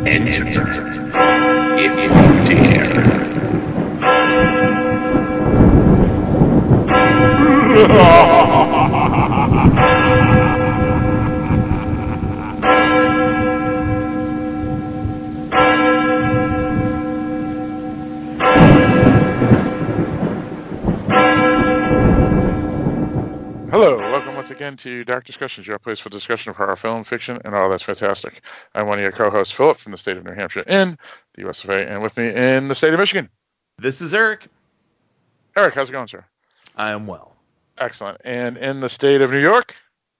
enter if you dare. Hello, welcome once again to Dark Discussions, your place for discussion of horror, film, fiction, and all that's fantastic. I'm one of your co-hosts, Philip, from the state of New Hampshire in the US of A, and with me in the state of Michigan. This is Eric. Eric, how's it going, sir? I am well. Excellent. And in the state of New York?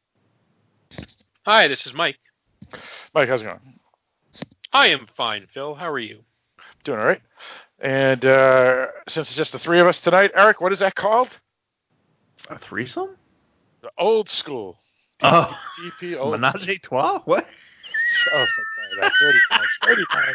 Hi, this is Mike. Mike, how's it going? I am fine, Phil. How are you? Doing all right. And since it's just the three of us tonight, Eric, what is that called? A threesome? The old school. Oh, TP old Menage a trois? What? Oh, sorry, that 30 times.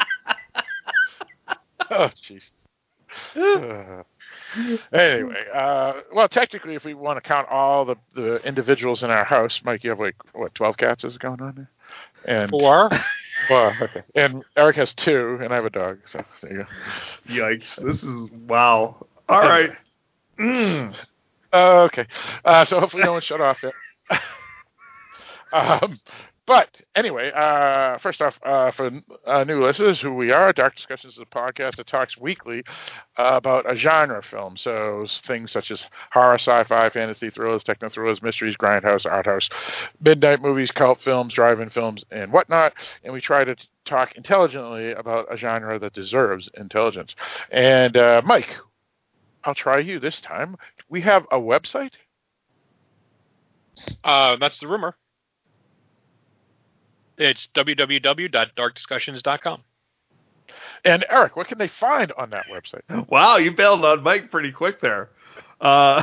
30 times. Oh, jeez. Anyway, well, technically, if we want to count all the individuals in our house, Mike, you have 12 cats is going on there? And 4? Well, okay. And Eric has 2, and I have a dog, so there you go. Yikes. This is, wow. All right. Okay. So hopefully no one shut off yet. But anyway, first off, for new listeners, who we are, Dark Discussions is a podcast that talks weekly about a genre film. So things such as horror, sci-fi, fantasy, thrillers, techno-thrillers, mysteries, grindhouse, art house, midnight movies, cult films, drive-in films, and whatnot. And we try to talk intelligently about a genre that deserves intelligence. And Mike, I'll try you this time. We have a website? That's the rumor. It's www.darkdiscussions.com. And Eric, what can they find on that website? Wow, you bailed on Mike pretty quick there. They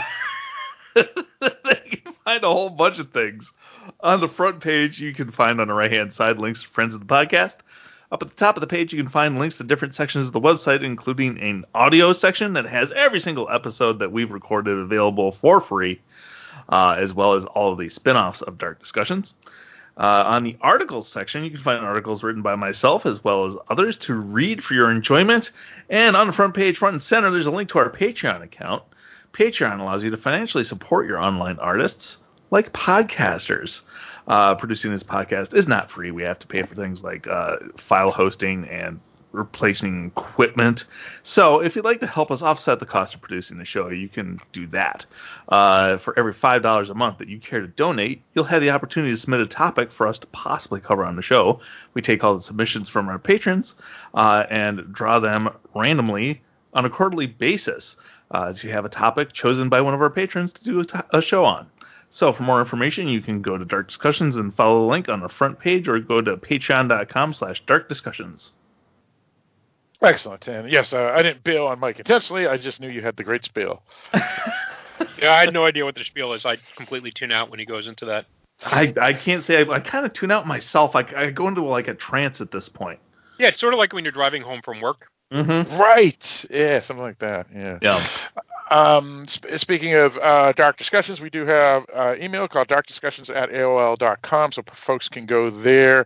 can find a whole bunch of things. On the front page, you can find on the right-hand side links to friends of the podcast. Up at the top of the page, you can find links to different sections of the website, including an audio section that has every single episode that we've recorded available for free, as well as all of the spin-offs of Dark Discussions. On the articles section, you can find articles written by myself as well as others to read for your enjoyment. And on the front page, front and center, there's a link to our Patreon account. Patreon allows you to financially support your online artists like podcasters. Producing this podcast is not free. We have to pay for things like file hosting and replacing equipment. So if you'd like to help us offset the cost of producing the show, you can do that. For every $5 a month that you care to donate, you'll have the opportunity to submit a topic for us to possibly cover on the show. We take all the submissions from our patrons and draw them randomly on a quarterly basis to have a topic chosen by one of our patrons to do a show on. So for more information, you can go to Dark Discussions and follow the link on the front page, or go to patreon.com/darkdiscussions. Excellent. And yes, I didn't bail on Mike intentionally. I just knew you had the great spiel. Yeah, I had no idea what the spiel is. I completely tune out when he goes into that. I can't say. I kind of tune out myself. I go into like a trance at this point. Yeah, it's sort of like when you're driving home from work. Mm-hmm. Right. Yeah, something like that. Yeah. Speaking of Dark Discussions, we do have email called darkdiscussions@aol.com, so folks can go there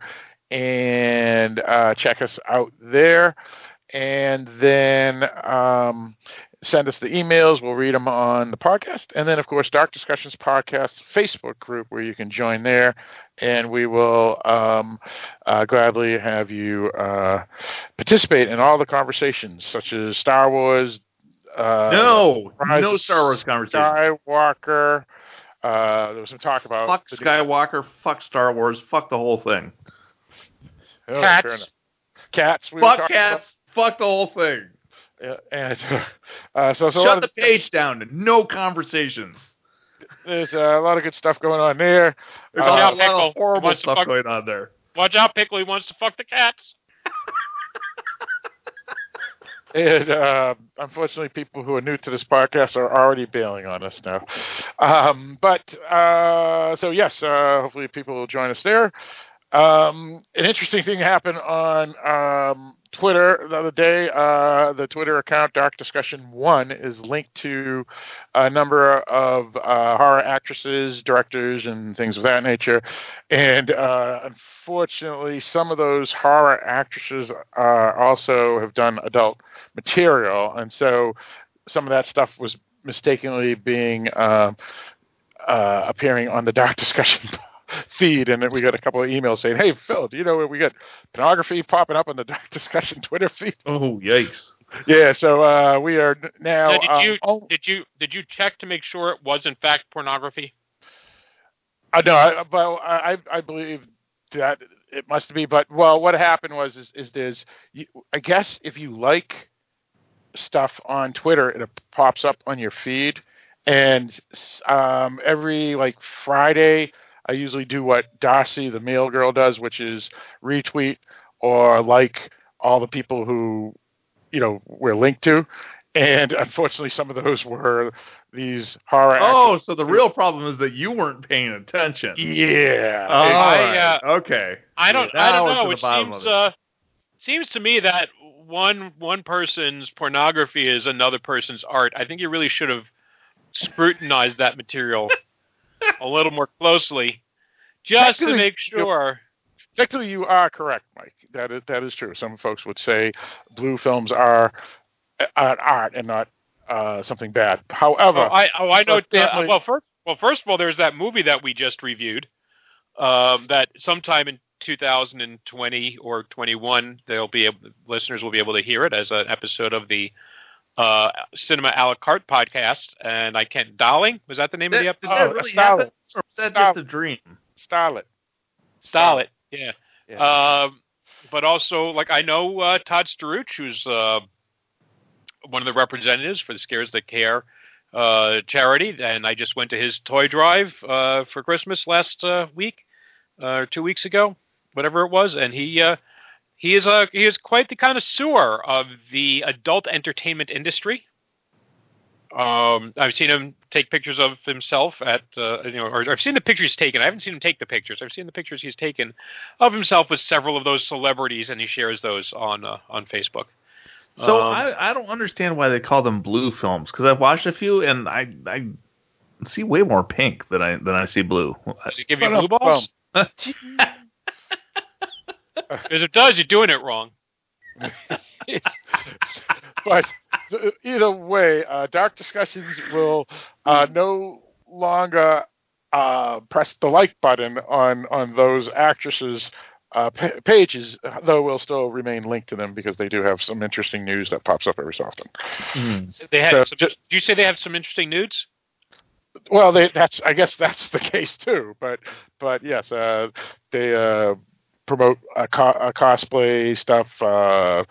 and check us out there. And then send us the emails. We'll read them on the podcast. And then, of course, Dark Discussions Podcast Facebook group where you can join there. And we will gladly have you participate in all the conversations, such as Star Wars. No Star Wars conversation. Skywalker. There was some talk about... Fuck Skywalker, fuck Star Wars, fuck the whole thing. Oh, Cats. Cats. Fuck cats, fuck the whole thing. Yeah, and so shut the page down. No conversations. There's a lot of good stuff going on there. There's a lot of horrible stuff going on there. Watch out, Pickle. He wants to fuck the cats. And unfortunately, people who are new to this podcast are already bailing on us now. So yes, hopefully people will join us there. An interesting thing happened on Twitter the other day. The Twitter account Dark Discussion 1 is linked to a number of horror actresses, directors, and things of that nature. And unfortunately, some of those horror actresses also have done adult material. And so some of that stuff was mistakenly being appearing on the Dark Discussion feed, and then we got a couple of emails saying, "Hey, Phil, do you know we got pornography popping up on the Dark Discussion Twitter feed?" Oh, yikes! Yeah, so we are now. Did you check to make sure it was in fact pornography? No, I believe that it must be. But what happened was there's, I guess, if you like stuff on Twitter, it pops up on your feed, and every Friday, I usually do what Darcy, the mail girl, does, which is retweet or like all the people who, we're linked to. And unfortunately, some of those were these horror actors. So the real problem is that you weren't paying attention. Yeah. Right. Okay. I don't know. It seems to me that one person's pornography is another person's art. I think you really should have scrutinized that material a little more closely, just to make sure. Technically, you are correct, Mike. That is true. Some folks would say blue films are art and not something bad. However, I know. First of all, there's that movie that we just reviewed. That sometime in 2020 or 21, listeners will be able to hear it as an episode of the Cinema a la carte podcast. And Darling, was that the name of the episode? Did that really happen? Or was that just a dream? Starlet. Yeah. But also, I know Todd Staruch, who's one of the representatives for the Scares That Care charity, and I just went to his toy drive for Christmas last week, 2 weeks ago, whatever it was, and he is quite the connoisseur of the adult entertainment industry. I've seen him take pictures of himself or I've seen the pictures taken. I haven't seen him take the pictures. I've seen the pictures he's taken of himself with several of those celebrities, and he shares those on Facebook. So I don't understand why they call them blue films, because I've watched a few and I see way more pink than I see blue. Does it give you blue balls? Because it does, you're doing it wrong. But either way, Dark Discussions will no longer press the like button on those actresses' pages, though we'll still remain linked to them because they do have some interesting news that pops up every so often. Did you say they have some interesting nudes? Well, I guess that's the case too. But yes, they promote cosplay stuff,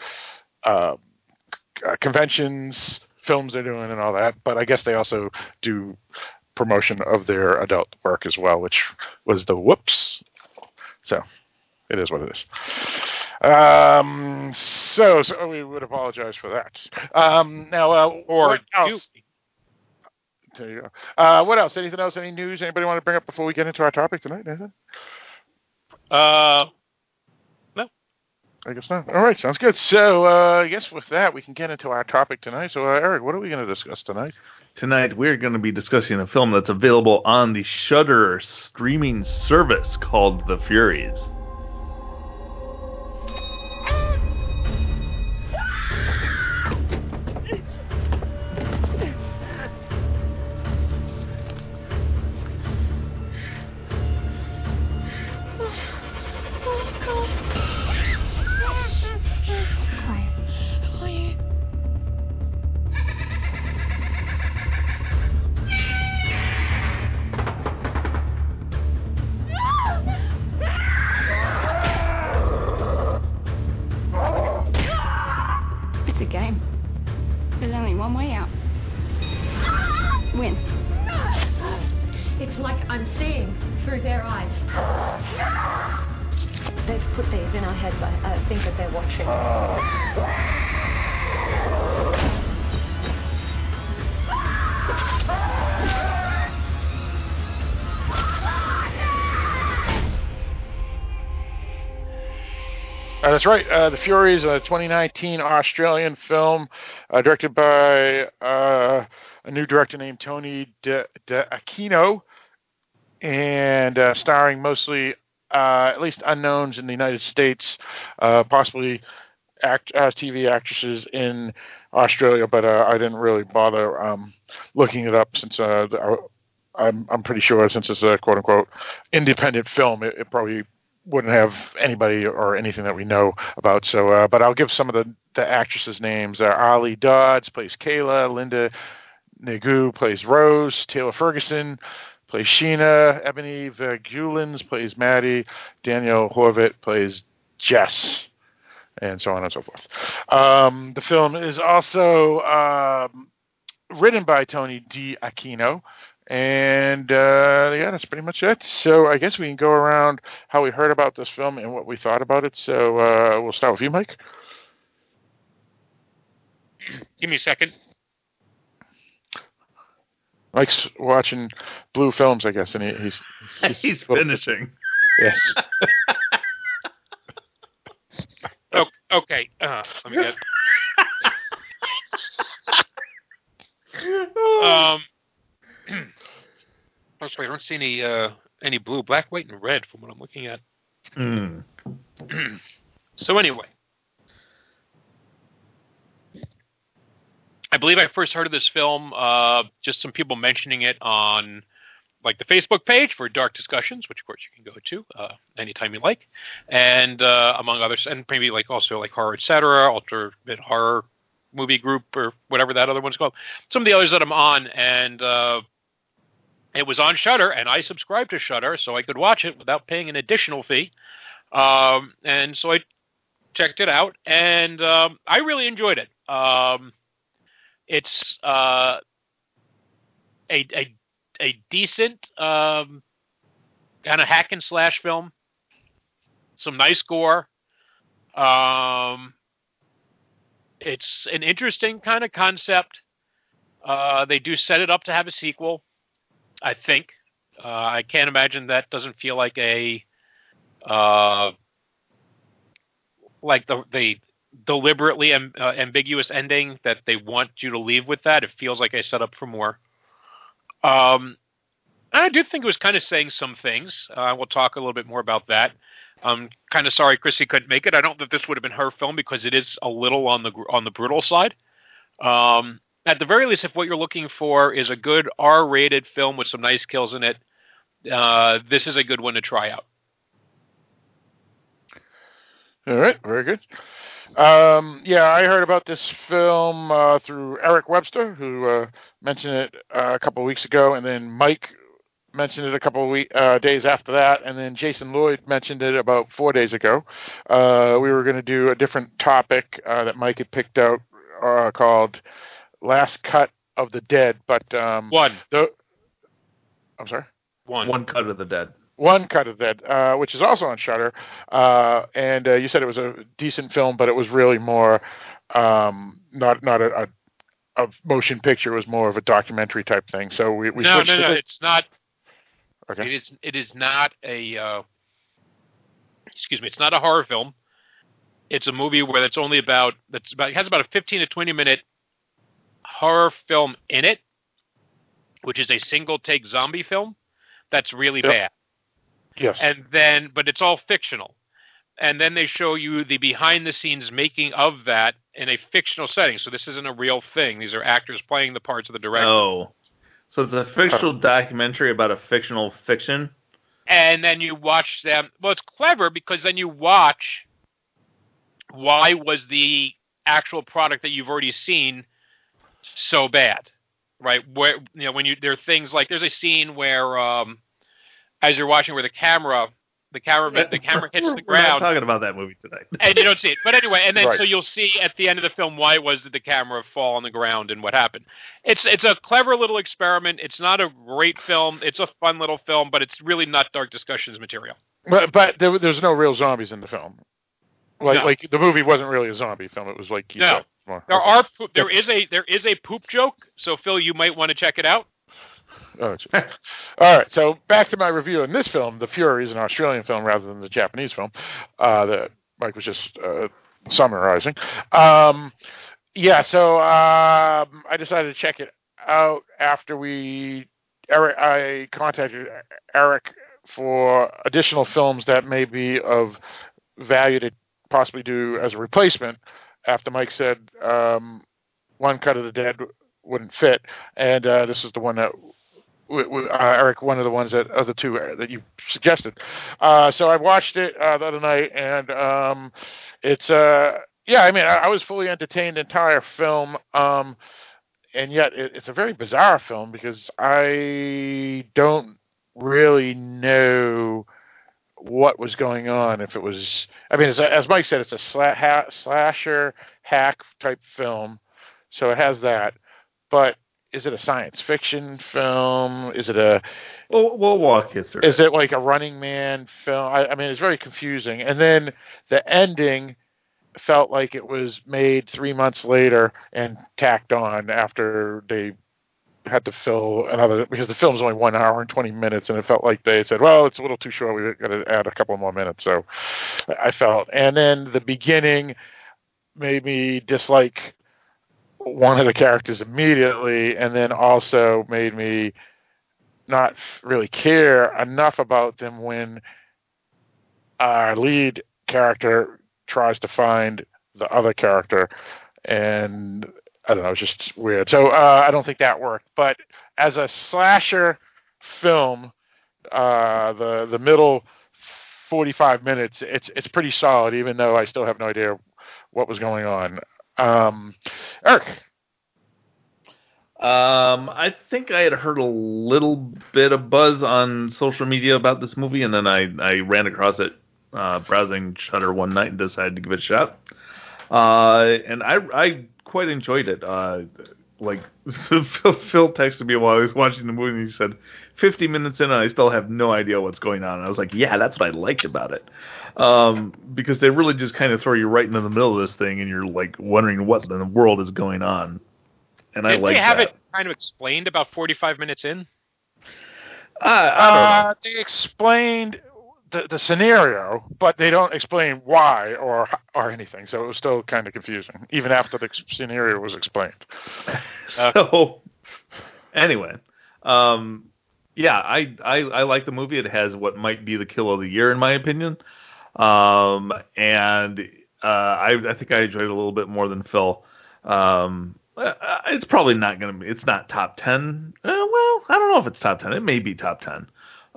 conventions, films they're doing, and all that. But I guess they also do promotion of their adult work as well, which was the whoops. So it is what it is. So we would apologize for that. Now, what else? There you go. What else? Anything else? Any news? Anybody want to bring up before we get into our topic tonight, Nathan? No. I guess not. All right, sounds good. So I guess with that, we can get into our topic tonight. So, Eric, what are we going to discuss tonight? Tonight, we're going to be discussing a film that's available on the Shudder streaming service called The Furies. That's right. The Furies, a 2019 Australian film directed by a new director named Tony D'Aquino, and starring mostly, at least unknowns in the United States, possibly TV actresses in Australia, but I didn't really bother looking it up since I'm pretty sure since it's a quote unquote independent film, it probably wouldn't have anybody or anything that we know about. So, but I'll give some of the actresses' names. Ali Dodds plays Kayla. Linda Negu plays Rose. Taylor Ferguson plays Sheena. Ebony Vergulens plays Maddie. Daniel Horvath plays Jess. And so on and so forth. The film is also written by Tony D'Aquino. And that's pretty much it. So I guess we can go around how we heard about this film and what we thought about it. So we'll start with you, Mike. Give me a second. Mike's watching blue films, I guess, and he's finishing. Yes. Okay. Let me get. Oh, sorry, I don't see any blue, black, white, and red from what I'm looking at. So anyway, I believe I first heard of this film just some people mentioning it on like the Facebook page for Dark Discussions, which of course you can go to anytime you like, and among others, and maybe like also like Horror Etc., Ultimate Horror Movie Group, or whatever that other one's called. Some of the others that I'm on, and it was on Shudder, and I subscribed to Shudder so I could watch it without paying an additional fee. And so I checked it out, and I really enjoyed it. It's a decent kind of hack and slash film. Some nice gore. It's an interesting kind of concept. They do set it up to have a sequel, I think. I can't imagine that doesn't feel like the deliberately ambiguous ending that they want you to leave with that. It feels like a setup for more. I do think it was kind of saying some things. We'll talk a little bit more about that. I'm kind of sorry Chrissy couldn't make it. I don't think this would have been her film because it is a little on the brutal side. At the very least, if what you're looking for is a good R-rated film with some nice kills in it, this is a good one to try out. All right, very good. I heard about this film through Eric Webster, who mentioned it a couple of weeks ago, and then Mike mentioned it a couple of days after that, and then Jason Lloyd mentioned it about 4 days ago. We were going to do a different topic that Mike had picked out called Last Cut of the Dead, but I'm sorry? One Cut of the Dead. One Cut of the Dead, which is also on Shudder, and you said it was a decent film, but it was really more not a motion picture. It was more of a documentary type thing. So we switched. No, it's not. Okay. It is not a. Excuse me. It's not a horror film. It's a movie where it has about a 15 to 20 minute horror film in it, which is a single take zombie film. That's really bad. Yes. But it's all fictional. And then they show you the behind the scenes making of that in a fictional setting. So this isn't a real thing. These are actors playing the parts of the director. Oh. So it's a fictional documentary about a fictional fiction? And then you watch them. Well, it's clever because then you watch why was the actual product that you've already seen so bad, right? Where there are things like there's a scene where as you're watching where the camera hits the ground. We're not talking about that movie tonight. And you don't see it. But anyway, and then right. So you'll see at the end of the film why it was that the camera fall on the ground and what happened. It's a clever little experiment. It's not a great film. It's a fun little film, but it's really not Dark Discussions material. But there's no real zombies in the film. Like the movie wasn't really a zombie film. It was like you said. There is a poop joke. So Phil, you might want to check it out. Oh, all right, so back to my review on this film. The Fury is an Australian film rather than the Japanese film that Mike was just summarizing. So I decided to check it out after I contacted Eric for additional films that may be of value to possibly do as a replacement after Mike said One Cut of the Dead wouldn't fit, and this is the one that Eric, one of the ones that of the two that you suggested. So I watched it the other night, and it's I was fully entertained the entire film, and yet it's a very bizarre film because I don't really know what was going on. If it was, as Mike said, it's a slasher hack type film, so it has that. But is it a science fiction film? Is it a? We'll walk you through. Is it like a Running Man film? It's very confusing. And then the ending felt like it was made 3 months later and tacked on after they had to fill another, because the film's only 1 hour and 20 minutes, and it felt like they said, well, it's a little too short, we got to add a couple more minutes. So I felt, and then the beginning made me dislike one of the characters immediately, and then also made me not really care enough about them when our lead character tries to find the other character, and I don't know, it's just weird. So I don't think that worked. But as a slasher film, the middle 45 minutes, it's pretty solid, even though I still have no idea what was going on. Eric? I think I had heard a little bit of buzz on social media about this movie, and then I ran across it browsing Shudder one night and decided to give it a shot. And I quite enjoyed it. Phil texted me while I was watching the movie, and he said, 50 minutes in and I still have no idea what's going on. And I was like, yeah, that's what I liked about it. Because they really just kind of throw you right into the middle of this thing, and you're like wondering what in the world is going on. And I like that. They have it kind of explained about 45 minutes in? I don't know. They explained the scenario, but they don't explain why or anything. So it was still kind of confusing, even after the scenario was explained. So, anyway, I like the movie. It has what might be the kill of the year, in my opinion. I think I enjoyed it a little bit more than Phil. It's probably not going to be. It's not top 10. I don't know if it's top 10. It may be top 10.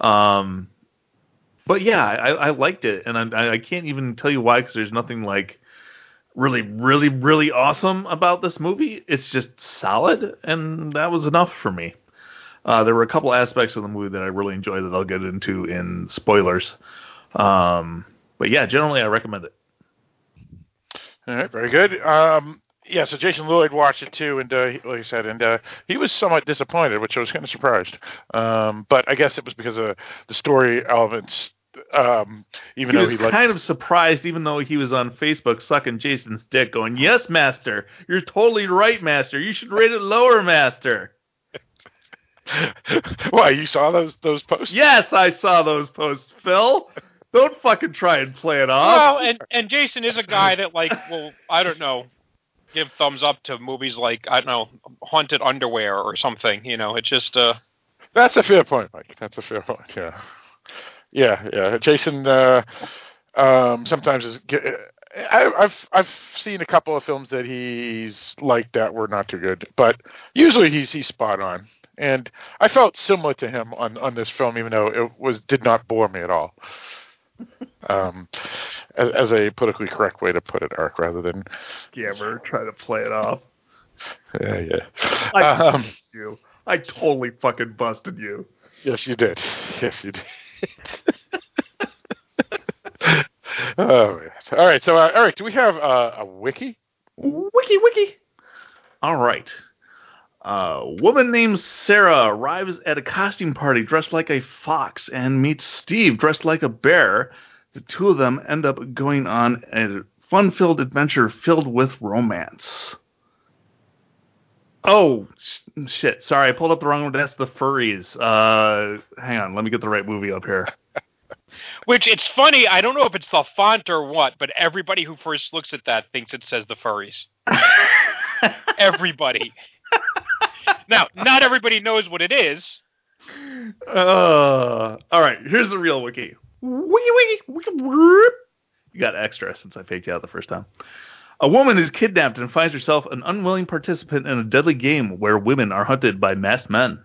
But yeah, I liked it, and I can't even tell you why, because there's nothing like really, really, really awesome about this movie. It's just solid, and that was enough for me. There were a couple aspects of the movie that I really enjoyed that I'll get into in spoilers. But yeah, generally I recommend it. All right, very good. So Jason Lloyd watched it too, and like I said, he was somewhat disappointed, which I was kind of surprised. But I guess it was because of the story elements. He was kind of surprised, even though he was on Facebook sucking Jason's dick, going, "Yes, Master, you're totally right, Master. You should rate it lower, Master." Why, you saw those posts? Yes, I saw those posts, Phil. Don't fucking try and play it off. Well, and Jason is a guy that, I don't know, give thumbs up to movies like, I don't know, Haunted Underwear or something. It's just... That's a fair point, Mike. That's a fair point, yeah. Yeah. Jason sometimes is... I've seen a couple of films that he's liked that were not too good, but usually he's spot on. And I felt similar to him on this film, even though it did not bore me at all. As a politically correct way to put it, Eric, rather than scammer try to play it off. Yeah. I totally fucking busted you. Yes, you did. Oh, all right. So, Eric, do we have a wiki? Wiki. All right. A woman named Sarah arrives at a costume party dressed like a fox and meets Steve dressed like a bear. The two of them end up going on a fun-filled adventure filled with romance. Oh, shit. Sorry, I pulled up the wrong one. That's the Furries. Hang on. Let me get the right movie up here. Which, it's funny, I don't know if it's the font or what, but everybody who first looks at that thinks it says the furries. Everybody. Now, not everybody knows what it is. All right, here's the real wiki. You got extra since I faked you out the first time. A woman is kidnapped and finds herself an unwilling participant in a deadly game where women are hunted by masked men.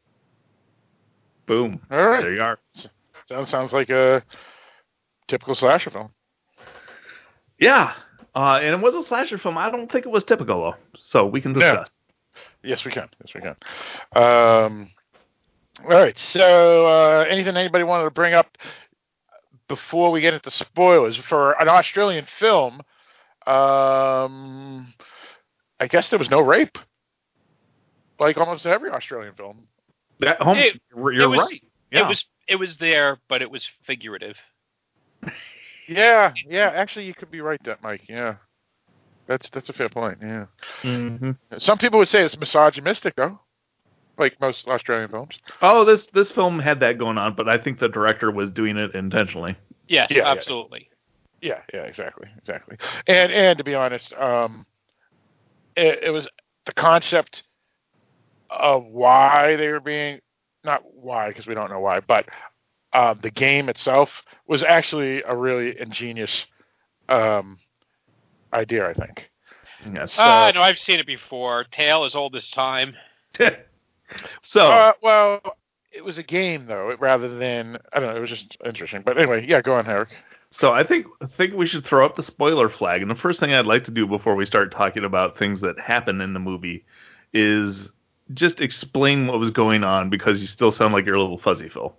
Boom. All right. There you are. Sounds like a typical slasher film. Yeah. And it was a slasher film. I don't think it was typical, though. So we can discuss. No. Yes, we can. All right. So anything anybody wanted to bring up before we get into spoilers? For an Australian film, I guess there was no rape. Like almost every Australian film. You're right. Yeah. It was there, but it was figurative. Yeah. Actually, you could be right, that Mike. Yeah, that's a fair point. Yeah. Mm-hmm. Some people would say it's misogynistic, though, like most Australian films. Oh, this film had that going on, but I think the director was doing it intentionally. Yes, Yeah, absolutely. Yeah, exactly. And to be honest, it was the concept of why they were being, not why because we don't know why, but the game itself was actually a really ingenious idea, I think. Yes. No, I've seen it before. Tale as old as time. So, well, it was a game though, rather than, I don't know. It was just interesting. But anyway, yeah, go on, Eric. So I think we should throw up the spoiler flag. And the first thing I'd like to do before we start talking about things that happen in the movie is just explain what was going on, because you still sound like you're a little fuzzy, Phil.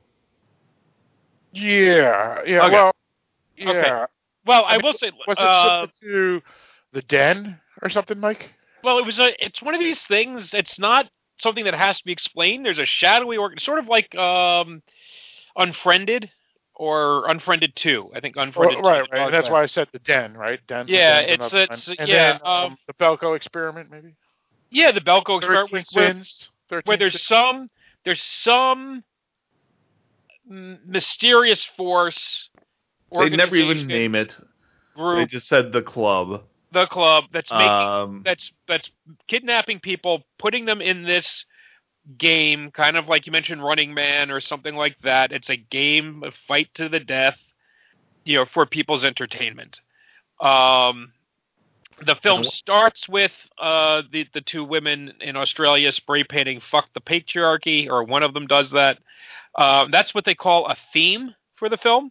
Yeah. Okay. Well, yeah. Okay. Well, I will say, was it similar to The Den or something, Mike? well, it's one of these things. It's not something that has to be explained. There's a shadowy sort of like Unfriended or Unfriended 2. I think Unfriended 2. Right. And that's why I said The Den, right? Den. Yeah, The Den's another it's one. And yeah. then, the Belko Experiment, maybe. Yeah, the Belko 13 experiment Sins. 13 where there's some mysterious force. They never even organization, name it. Group, They just said the club. the club that's making that's kidnapping people, putting them in this game, kind of like you mentioned Running Man or something like that. It's a game, a fight to the death, for people's entertainment. The film starts with the two women in Australia spray painting "fuck the patriarchy," or one of them does that. That's what they call a theme for the film,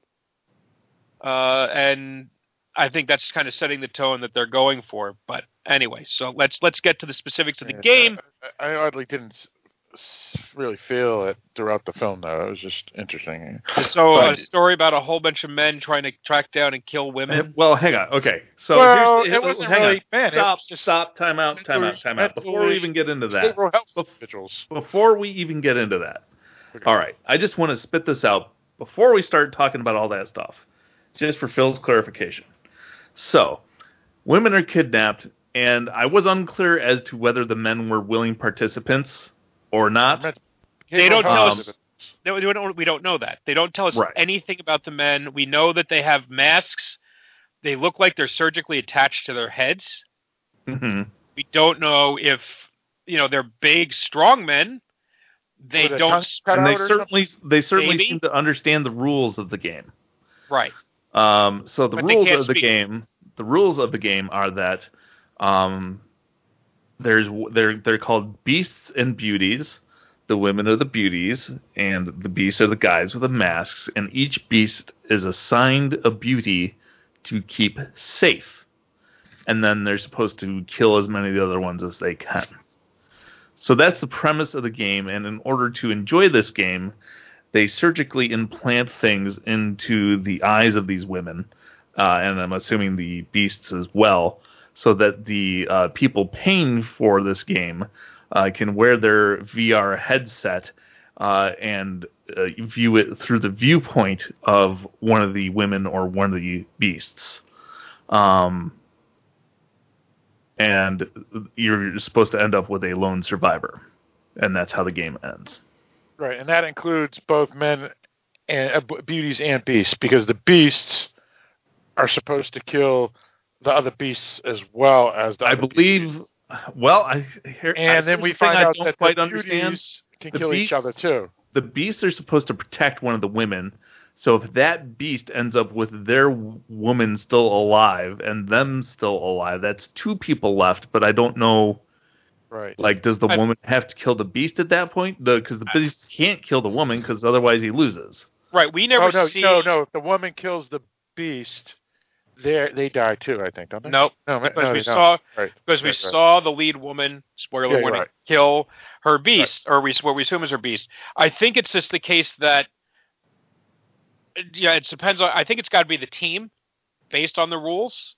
and I think that's kind of setting the tone that they're going for. But anyway, so let's get to the specifics of the game. I oddly didn't really feel it throughout the film, though. It was just interesting. So a story about a whole bunch of men trying to track down and kill women. Well, hang on. Okay, so it wasn't really men. Stop. Time out. Before we even get into that, before we even get into that, okay. All right. I just want to spit this out before we start talking about all that stuff, just for Phil's clarification. So, women are kidnapped, and I was unclear as to whether the men were willing participants or not. They don't tell us. No, we don't know that. They don't tell us Right. anything about the men. We know that they have masks. They look like they're surgically attached to their heads. Mm-hmm. We don't know if they're big, strong men. They don't. And they certainly Maybe. seem to understand the rules of the game. Right. So the But they rules can't of the speak. game. The rules of the game are that they're called beasts and beauties. The women are the beauties, and the beasts are the guys with the masks. And each beast is assigned a beauty to keep safe, and then they're supposed to kill as many of the other ones as they can. So that's the premise of the game. And in order to enjoy this game, they surgically implant things into the eyes of these women, and I'm assuming the beasts as well, so that the people paying for this game can wear their VR headset and view it through the viewpoint of one of the women or one of the beasts. And you're supposed to end up with a lone survivor. And that's how the game ends. Right, and that includes both men and beauties and beasts, because the beasts are supposed to kill the other beasts as well as the. I believe. Beauties. Well, then we find out that quite the understand. beauties can kill each other too. The beasts are supposed to protect one of the women. So if that beast ends up with their woman still alive and them still alive, that's 2 people left. But I don't know. Right. Like, does the woman have to kill the beast at that point? Because the beast can't kill the woman, because otherwise he loses. Right. We never see. No. If the woman kills the beast, they die too. I think, don't they? Nope. No, because we saw. Saw the lead woman. Spoiler warning. Kill her beast, or what we assume is her beast. I think it's just the case that. Yeah, it depends on. I think it's got to be the team, based on the rules.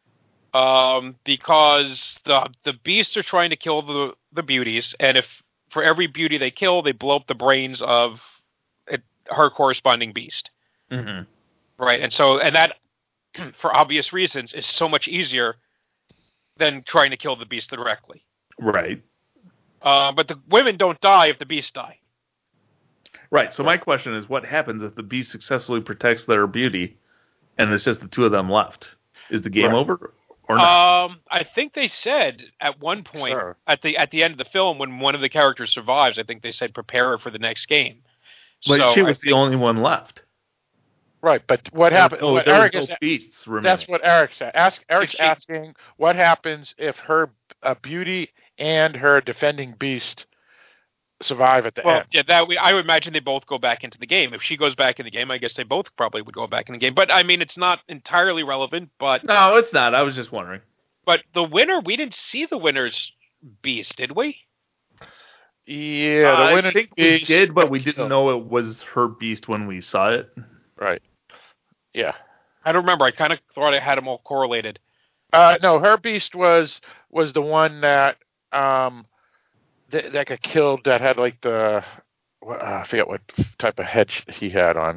Because the beasts are trying to kill the beauties, and if for every beauty they kill, they blow up the brains of her corresponding beast. Mm-hmm. Right, and that, for obvious reasons, is so much easier than trying to kill the beast directly. Right. But the women don't die if the beasts die. Right. So my question is, what happens if the beast successfully protects their beauty, and it's just the 2 of them left? Is the game over? Or not? I think they said at one point at the end of the film, when one of the characters survives, I think they said prepare her for the next game. But she was the only one left. Right, but what happened? What Eric is beasts remaining. That's what Eric said. Eric's asking what happens if her beauty and her defending beast survive at the end. Yeah, I would imagine they both go back into the game. If she goes back in the game, I guess they both probably would go back in the game. But I mean, it's not entirely relevant. But no, it's not. I was just wondering. But the winner, we didn't see the winner's beast, did we? Yeah, the winner. I think we did, but we didn't know it was her beast when we saw it. Right. Yeah. I don't remember. I kind of thought I had them all correlated. No, her beast was the one that that got killed, that had like I forget what type of head he had on.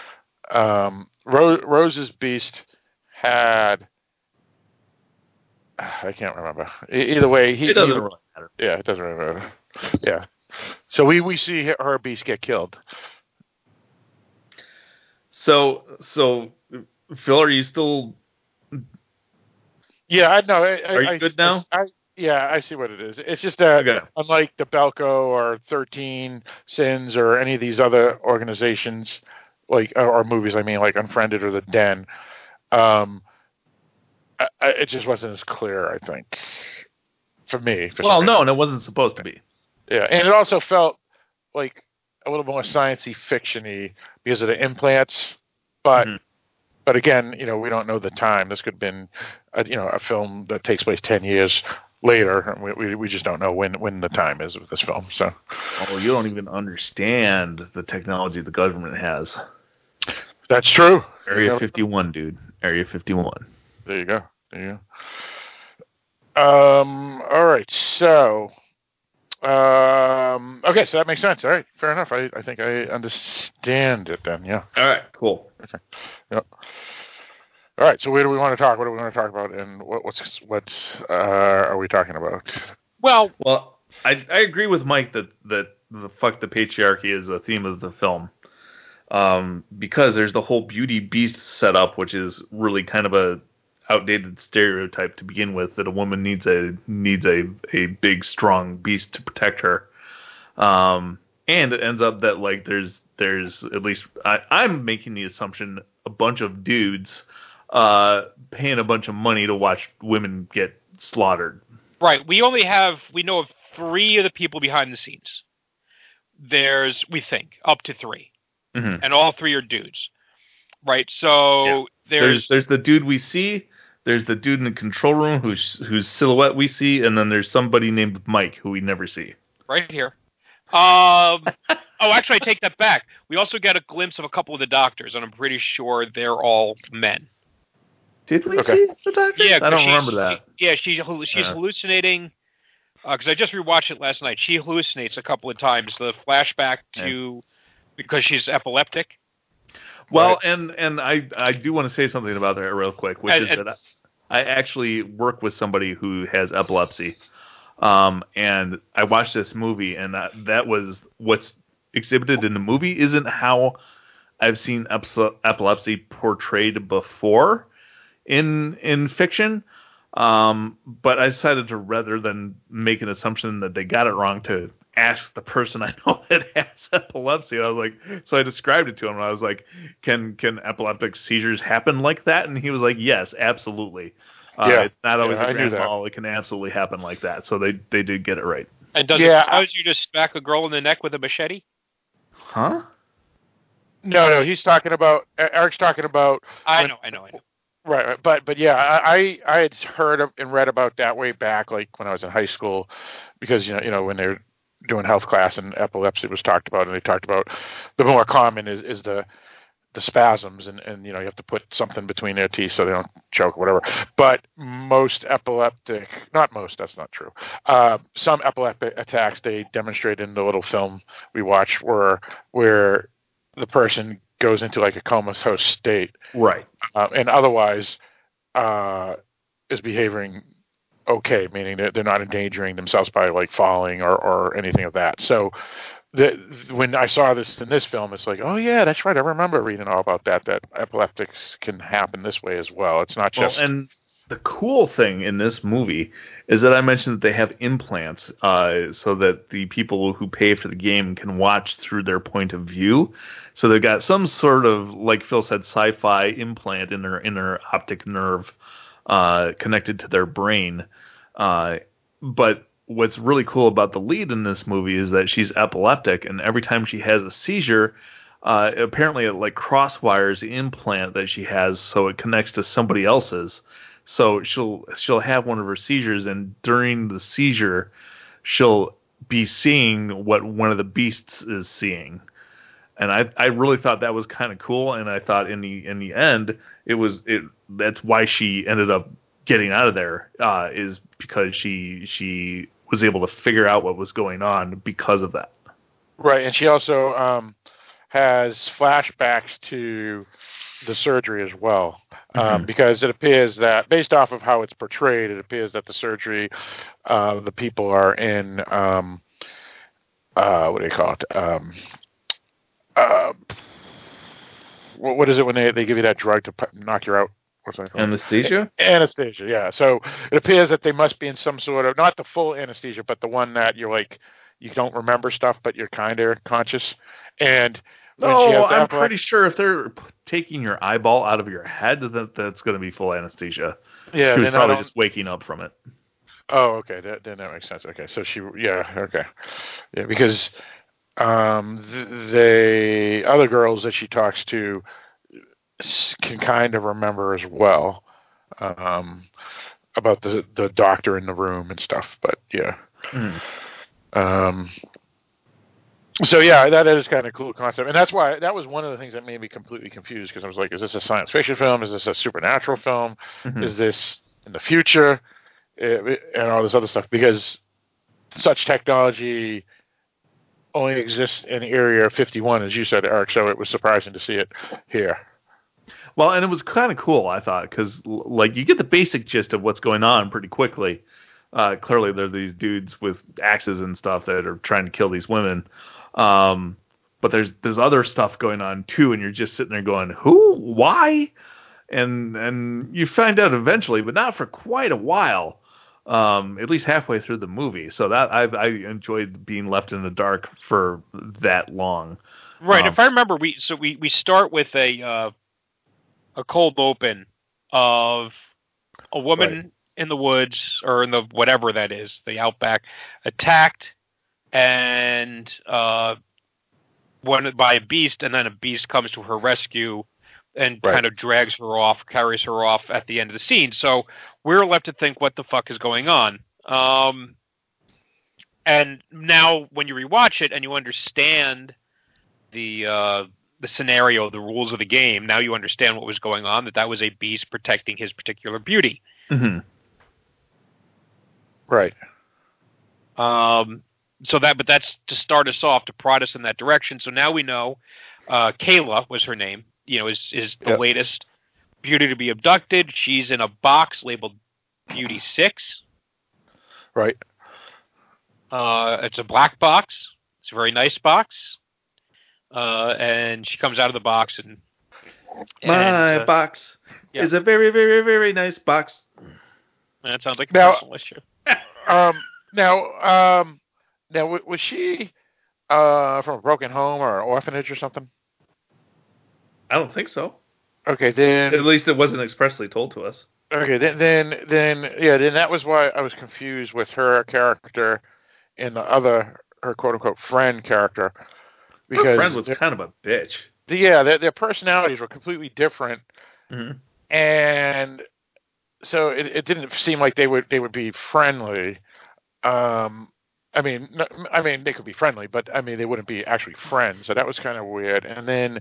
Rose's beast had, I can't remember. Either way, it doesn't really matter. Yeah, it doesn't really matter. Yeah. So we see her beast get killed. So Phil, are you still? Yeah, I know. Are you good now? I see what it is. It's just that unlike the Belko or 13 Sins or any of these other organizations, like or movies, I mean, like Unfriended or The Den, it just wasn't as clear, I think, for me. No, and it wasn't supposed to be. Yeah, and it also felt like a little more sciencey fiction-y because of the implants, but. Mm-hmm. But again, we don't know the time. This could have been, a film that takes place 10 years later, and we just don't know when the time is with this film. So, you don't even understand the technology the government has. That's true. Area 51, dude. Area 51. There you go. All right. So, okay. So that makes sense. All right. Fair enough. I think I understand it then. Yeah. All right. Cool. Okay. Yep. All right. So where do we want to talk? What do we want to talk about? And what are we talking about? Well, I agree with Mike that the fuck the patriarchy is a theme of the film. Because there's the whole beauty beast setup, which is really kind of a outdated stereotype to begin with, that a woman needs a big strong beast to protect her. And it ends up that like there's at least I'm making the assumption a bunch of dudes paying a bunch of money to watch women get slaughtered. Right. We know of 3 of the people behind the scenes. There's, we think, up to 3. Mm-hmm. And all 3 are dudes. Right. So there's the dude we see, there's the dude in the control room whose silhouette we see, and then there's somebody named Mike who we never see. Right here. Actually, I take that back. We also get a glimpse of a couple of the doctors, and I'm pretty sure they're all men. Did we see the doctors? Yeah, I don't remember that. She's hallucinating. Because I just rewatched it last night. She hallucinates a couple of times. The flashback to because she's epileptic. Well, right. and I do want to say something about that real quick, which is that I actually work with somebody who has epilepsy. And I watched this movie, and that was what's exhibited in the movie isn't how I've seen epilepsy portrayed before in fiction. But I decided to, rather than make an assumption that they got it wrong, to ask the person I know that has epilepsy. And I was like, so I described it to him, and I was like, can epileptic seizures happen like that? And he was like, yes, absolutely. It's not always a grand mal. It can absolutely happen like that. So they did get it right. And does it cause you to smack a girl in the neck with a machete? Huh? No, he's talking about, Eric's talking about. I know. Right, but yeah, I had heard and read about that way back, like when I was in high school, because you know when they're doing health class and epilepsy was talked about, and they talked about the more common is the spasms, and you know you have to put something between their teeth so they don't choke or whatever. But most epileptic, not most, that's not true. Some epileptic attacks they demonstrate in the little film we watch where the person goes into like a comatose state, right, and otherwise is behaving okay, meaning that they're not endangering themselves by like falling or anything of that. So when I saw this in this film, it's like, oh yeah, that's right. I remember reading all about that epileptics can happen this way as well. It's not just. Well, and the cool thing in this movie is that I mentioned that they have implants, so that the people who pay for the game can watch through their point of view. So they've got some sort of, like Phil said, sci-fi implant in their optic nerve, connected to their brain. But what's really cool about the lead in this movie is that she's epileptic, and every time she has a seizure, apparently it like crosswires the implant that she has, so it connects to somebody else's. So she'll have one of her seizures, and during the seizure, she'll be seeing what one of the beasts is seeing. And I really thought that was kind of cool, and I thought in the end that's why she ended up getting out of there, is because she was able to figure out what was going on because of that. Right, and she also has flashbacks to the surgery as well, because it appears that, based off of how it's portrayed, it appears that the surgery, the people are in, what do you call it? What is it when they give you that drug to knock you out? What's that called? Anesthesia? Anesthesia, yeah. So it appears that they must be in some sort of, not the full anesthesia, but the one that you're like, you don't remember stuff, but you're kind of conscious. And no, I'm pretty sure if they're taking your eyeball out of your head, that's going to be full anesthesia. Yeah, she was probably just waking up from it. Oh, okay, then that makes sense. Okay, so because the other girls that she talks to can kind of remember as well, about the doctor in the room and stuff. But yeah. So yeah, that is kind of a cool concept, and that's why that was one of the things that made me completely confused, because I was like, is this a science fiction film? Is this a supernatural film? Is this in the future? And all this other stuff, because such technology only exists in Area 51, as you said, Eric, so it was surprising to see it here. Well, and it was kind of cool, I thought, because like you get the basic gist of what's going on pretty quickly. Clearly, there are these dudes with axes and stuff that are trying to kill these women. But there's other stuff going on too, and you're just sitting there going, who, why? And you find out eventually, but not for quite a while, at least halfway through the movie. So that I enjoyed being left in the dark for that long. Right. If I remember, we start with a cold open of a woman in the woods, or in the whatever that is, the outback, attacked and one by a beast, and then a beast comes to her rescue and kind of drags her off, carries her off at the end of the scene. So we're left to think, what the fuck is going on? And now when you rewatch it and you understand the scenario, the rules of the game, now you understand what was going on, that was a beast protecting his particular beauty. Mm-hmm. Right. But that's to start us off, to prod us in that direction. So now we know Kayla was her name, is the latest beauty to be abducted. She's in a box labeled Beauty 6. Right. It's a black box. It's a very nice box. and she comes out of the box and my box is a very, very, very nice box. That sounds like a personal issue. Now, was she from a broken home or an orphanage or something? I don't think so. Okay, then at least it wasn't expressly told to us. Okay, then that was why I was confused with her character and her quote unquote friend character, because her friend was kind of a bitch. Their personalities were completely different, and so it didn't seem like they would be friendly. I mean, they could be friendly, but I mean, they wouldn't be actually friends. So that was kind of weird. And then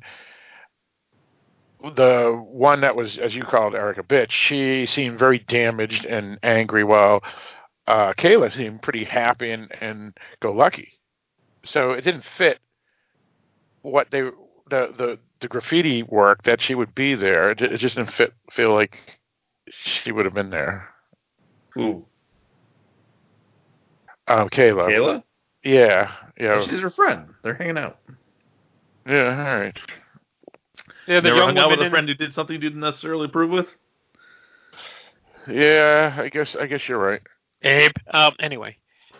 the one that was, as you called Eric, a bitch, she seemed very damaged and angry, while Kayla seemed pretty happy and go lucky. So it didn't fit what the graffiti work that she would be there. It just didn't feel like she would have been there. Who? Kayla. Kayla? Yeah. Well, she's her friend. They're hanging out. Yeah, all right. Yeah, the Never young hung out woman with a friend who did something you didn't necessarily approve with? Yeah, I guess you're right. Abe. Anyway.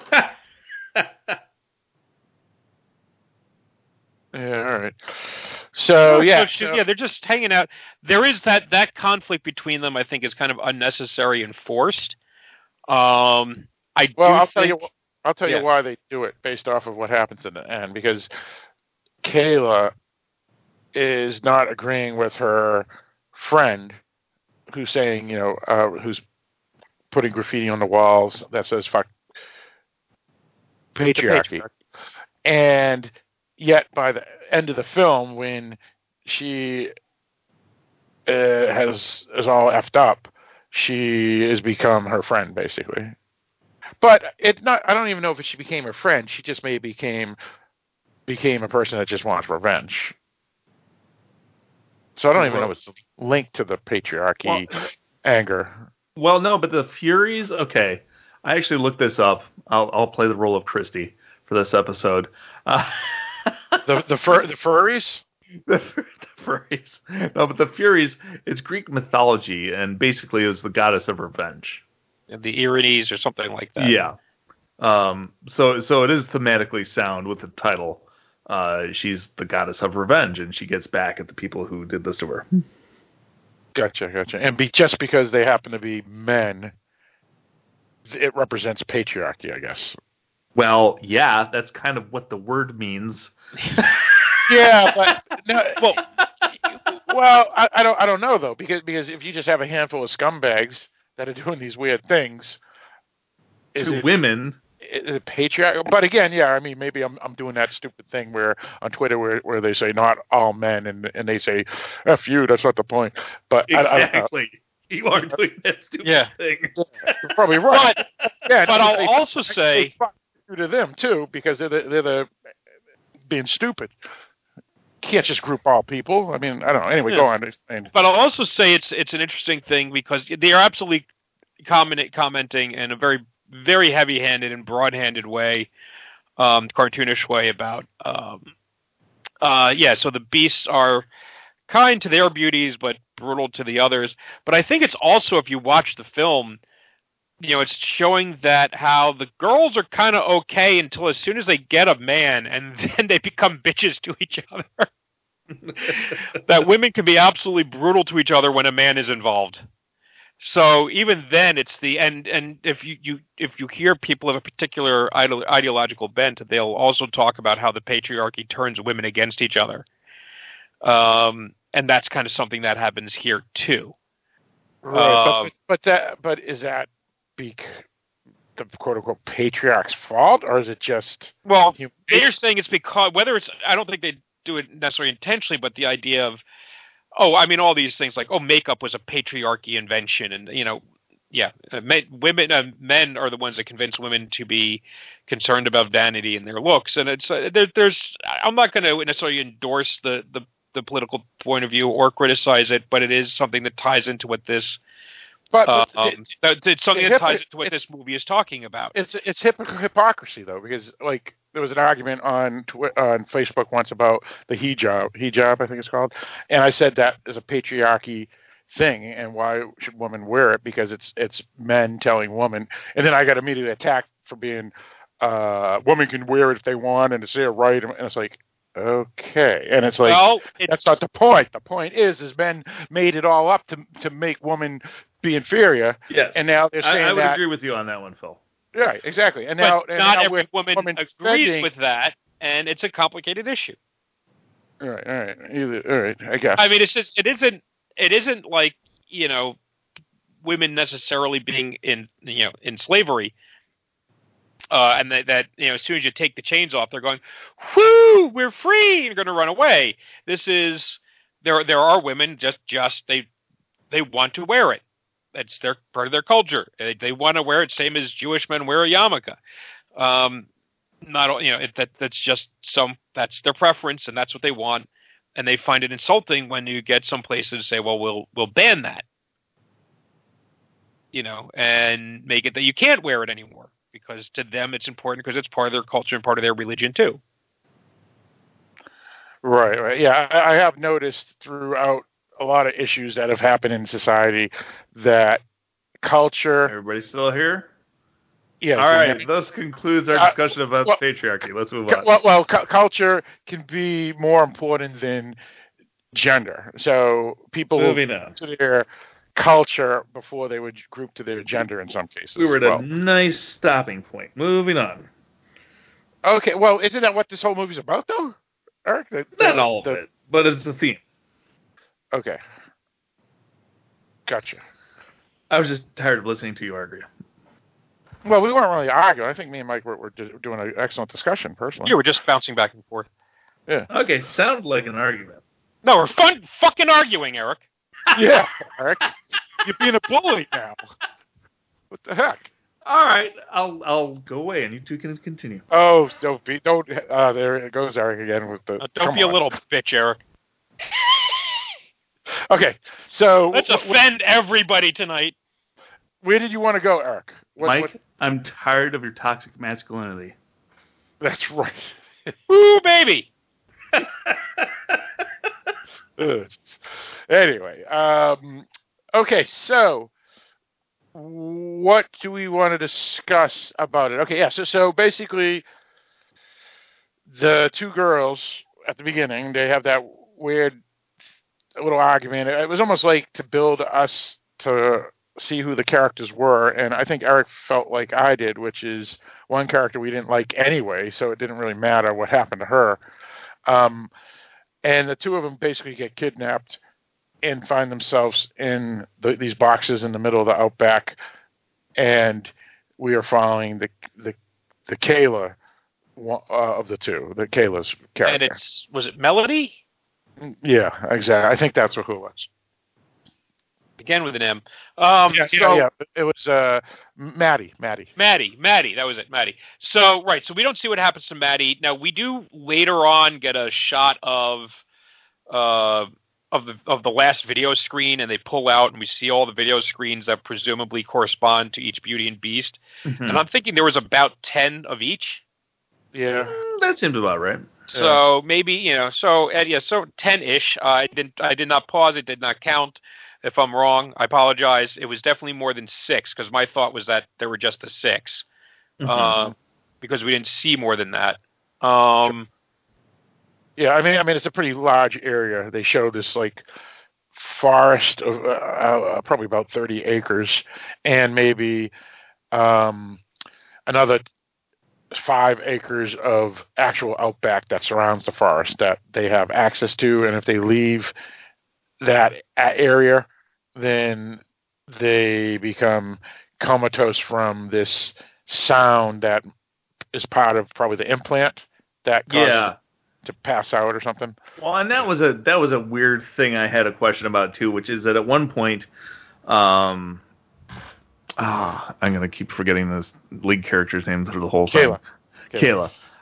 Yeah, all right. So they're just hanging out. There is that conflict between them. I think is kind of unnecessary and forced. I'll tell you why they do it based off of what happens in the end, because Kayla is not agreeing with her friend who's saying, who's putting graffiti on the walls that says "fuck patriarchy," and yet by the end of the film, when she is all effed up, she has become her friend basically. But it's not. I don't even know if she became her friend. She just maybe became a person that just wants revenge. So I don't even know if it's linked to the patriarchy anger. Well, no, but the Furies. Okay, I actually looked this up. I'll play the role of Christy for this episode. The furries. The furries. No, but the Furies. It's Greek mythology, and basically, it was the goddess of revenge. The Erinyes or something like that. Yeah. So it is thematically sound with the title. She's the goddess of revenge, and she gets back at the people who did this to her. Gotcha. And just because they happen to be men, it represents patriarchy, I guess. Well, yeah, that's kind of what the word means. Yeah, but no, I don't know though, because if you just have a handful of scumbags that are doing these weird things, women. Patriarch, but again, yeah. I mean, maybe I'm doing that stupid thing where on Twitter where they say not all men, and they say "F you." That's not the point. But exactly, you are doing that stupid thing. You're probably right. But I'll also say to them too, because they're the being stupid. Can't just group all people. I mean, I don't know. Anyway, go on. But I'll also say it's an interesting thing because they are absolutely commenting in a very, very heavy-handed and broad-handed way, cartoonish way about, so the beasts are kind to their beauties but brutal to the others. But I think it's also, if you watch the film, it's showing that how the girls are kind of okay until as soon as they get a man, and then they become bitches to each other. That women can be absolutely brutal to each other when a man is involved. So even then, it's the end. And if you hear people of a particular ideological bent, they'll also talk about how the patriarchy turns women against each other, and that's kind of something that happens here too. Right, but is that the quote unquote patriarch's fault, or is it just? Well, they're saying it's because I don't think they do it necessarily intentionally, but the idea of. All these things like, makeup was a patriarchy invention, and men are the ones that convince women to be concerned about vanity and their looks, and it's there's. I'm not going to necessarily endorse the political point of view or criticize it, but it is something that ties into what this But it's something that ties into what this movie is talking about. It's hypocrisy though, because like there was an argument on Facebook once about the hijab I think it's called, and I said that is a patriarchy thing, and why should women wear it? Because it's men telling women, and then I got immediately attacked for being women can wear it if they want and it's their right, and it's like, okay, and it's like, that's not the point. The point is men made it all up to make women be inferior. Yes, and now they're saying I would agree with you on that one, Phil. Right, exactly. And but now, not every woman agrees with that, and it's a complicated issue. All right. All right, I guess. I mean, it isn't like, women necessarily being in slavery. And that as soon as you take the chains off, they're going, "Whoo, we're free!" and you're going to run away. This is there are women just they want to wear it. That's their part of their culture. They want to wear it, same as Jewish men wear a yarmulke. That's their preference, and that's what they want. And they find it insulting when you get some places say, "Well, we'll ban that," and make it that you can't wear it anymore. Because to them it's important because it's part of their culture and part of their religion too. Right. Yeah, I have noticed throughout a lot of issues that have happened in society that culture... Everybody still here? Yeah. All right, this concludes our discussion about patriarchy. Let's move on. Culture can be more important than gender. So people moving on to their culture before they would group to their gender in some cases. We were at a nice stopping point. Moving on. Okay, well, isn't that what this whole movie's about, though, Eric? Not all of it, but it's a theme. Okay. Gotcha. I was just tired of listening to you argue. Well, we weren't really arguing. I think me and Mike were doing an excellent discussion, personally. You were just bouncing back and forth. Yeah. Okay, sounded like an argument. No, we're fucking arguing, Eric. Yeah, Eric. You're being a bully now. What the heck? All right, I'll go away, and you two can continue. Oh, don't. There it goes, Eric again with the. Don't be a little bitch, Eric. Okay, so let's offend everybody tonight. Where did you want to go, Eric? Mike, I'm tired of your toxic masculinity. That's right. Woo, baby. Anyway, okay, so what do we want to discuss about it? Okay, yeah, so basically the two girls at the beginning, they have that weird little argument. It was almost like to build us to see who the characters were, and I think Eric felt like I did, which is one character we didn't like anyway, so it didn't really matter what happened to her. And the two of them basically get kidnapped and find themselves in these boxes in the middle of the outback, and we are following the Kayla of the two, the Kayla's character. And was it Melody? Yeah, exactly. I think that's who it was. Began with an M. Yeah. It was Maddie. Maddie, that was it, Maddie. So, right, so we don't see what happens to Maddie. Now, we do later on get a shot of the last video screen, and they pull out, and we see all the video screens that presumably correspond to each Beauty and Beast. Mm-hmm. And I'm thinking there was about 10 of each. Yeah. That seems about right. So maybe, so 10-ish. I did not pause. It did not count. If I'm wrong, I apologize. It was definitely more than 6, because my thought was that there were just the 6, because we didn't see more than that. Yeah, I mean, it's a pretty large area. They show this like forest of probably about 30 acres, and maybe another 5 acres of actual outback that surrounds the forest that they have access to. And if they leave that area, then they become comatose from this sound that is part of probably the implant that causes to pass out or something. Well, and that was a weird thing I had a question about too, which is that at one point, I'm gonna keep forgetting this lead character's name through the whole thing. Kayla.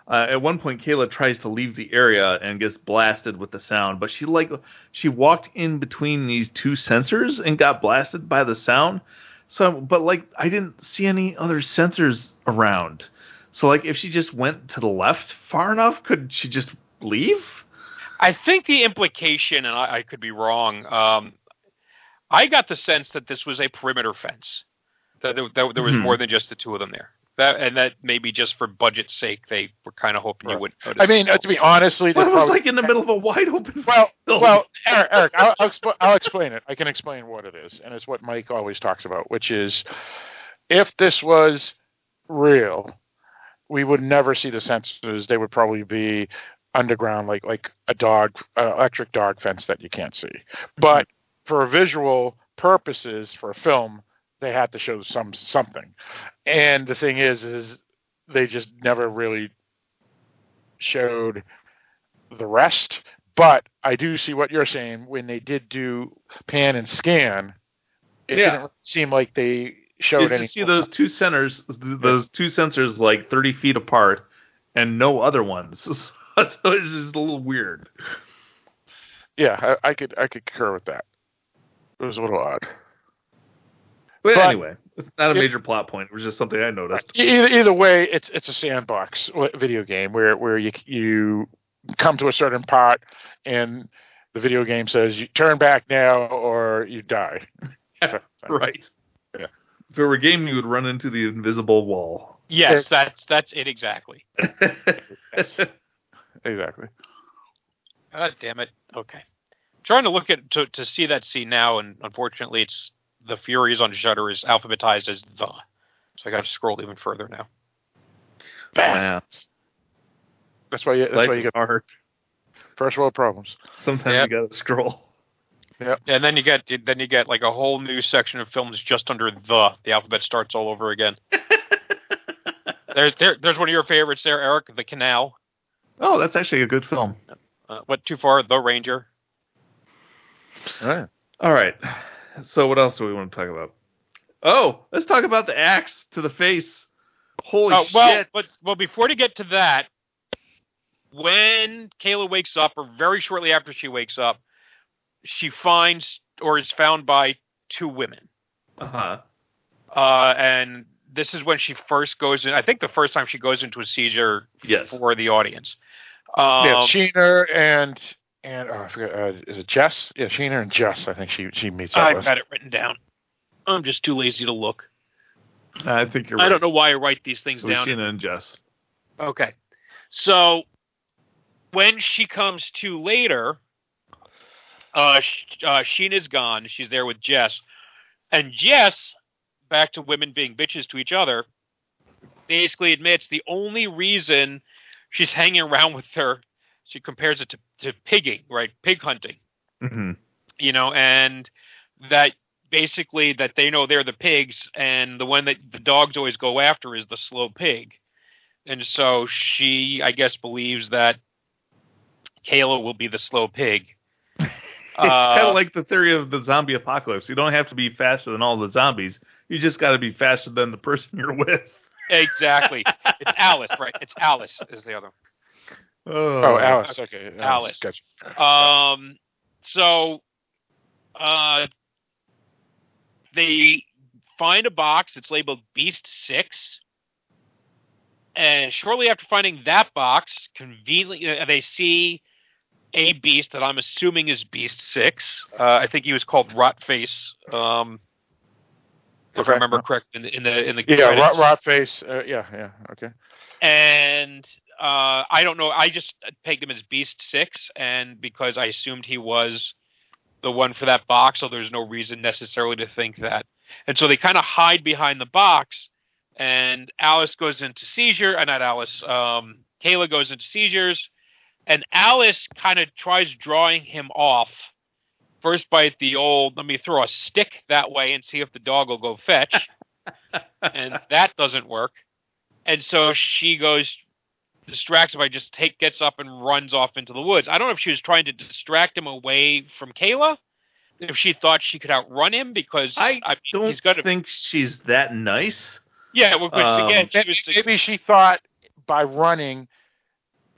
At one point, Kayla tries to leave the area and gets blasted with the sound, but she walked in between these two sensors and got blasted by the sound. So, but like I didn't see any other sensors around. So, like if she just went to the left far enough, could she just leave? I think the implication, and I could be wrong. I got the sense that this was a perimeter fence. That there was more than just the two of them there. That maybe just for budget's sake, they were kind of hoping you wouldn't notice. I mean, to be honestly, it was like in the middle of a wide open. Well, Eric, I'll explain it. I can explain what it is, and it's what Mike always talks about, which is if this was real, we would never see the sensors. They would probably be underground, like electric dog fence that you can't see. But for visual purposes, for a film, they had to show something. And the thing is they just never really showed the rest. But I do see what you're saying. When they did do pan and scan, it didn't seem like they showed anything. You see those two sensors like 30 feet apart and no other ones. So it's just a little weird. Yeah, I could concur with that. It was a little odd. But anyway, it's not a major plot point. It was just something I noticed. Either way, it's a sandbox video game where you come to a certain part and the video game says you turn back now or you die. Right. Yeah. If it were a game, you would run into the invisible wall. Yes, that's it exactly. Exactly. God damn it. Okay. Trying to look at to see that scene now, and unfortunately, it's the Furies on Shudder is alphabetized as the. So I got to scroll even further now. Wow. That's why you get hard. First world problems. Sometimes you got to scroll. Yeah. And then you get like a whole new section of films just under the alphabet starts all over again. There's one of your favorites there, Eric, The Canal. Oh, that's actually a good film. What Too Far? The Ranger. All right. So what else do we want to talk about? Oh, let's talk about the axe to the face. Holy shit. Well, before to get to that, when Kayla wakes up, or very shortly after she wakes up, she finds or is found by two women. And this is when she first goes in. I think the first time she goes into a seizure for the audience. Sheener and I forget. Is it Jess? Yeah, Sheener and Jess. I think she meets up with. I've got it written down. I'm just too lazy to look. I think you're right. I don't know why I write these things down. Sheener and Jess. Okay. So when she comes to later, Sheena's gone. She's there with Jess. And Jess, back to women being bitches to each other, basically admits the only reason she's hanging around with her, she compares it to pigging, right? Pig hunting. Mm-hmm. And that basically that they know they're the pigs, and the one that the dogs always go after is the slow pig. And so she, I guess, believes that Kayla will be the slow pig. It's kind of like the theory of the zombie apocalypse. You don't have to be faster than all the zombies. You just got to be faster than the person you're with. Exactly. It's Alice, right? It's Alice is the other. Oh, Alice. Okay. Alice. Gotcha. So they find a box. It's labeled Beast 6. And shortly after finding that box, conveniently, they see a beast that I'm assuming is Beast 6. I think he was called Rotface. If I remember correct, in the credits. Rotface. Okay. And I don't know. I just pegged him as Beast 6, and because I assumed he was the one for that box, so there's no reason necessarily to think that. And so they kind of hide behind the box, and Alice goes into seizure. Not Alice. Kayla goes into seizures, and Alice kind of tries drawing him off. First by the old, let me throw a stick that way and see if the dog will go fetch. And that doesn't work. And so she goes, distracts him by gets up and runs off into the woods. I don't know if she was trying to distract him away from Kayla, if she thought she could outrun him, because I don't think she's that nice. Yeah, well, again, maybe she thought by running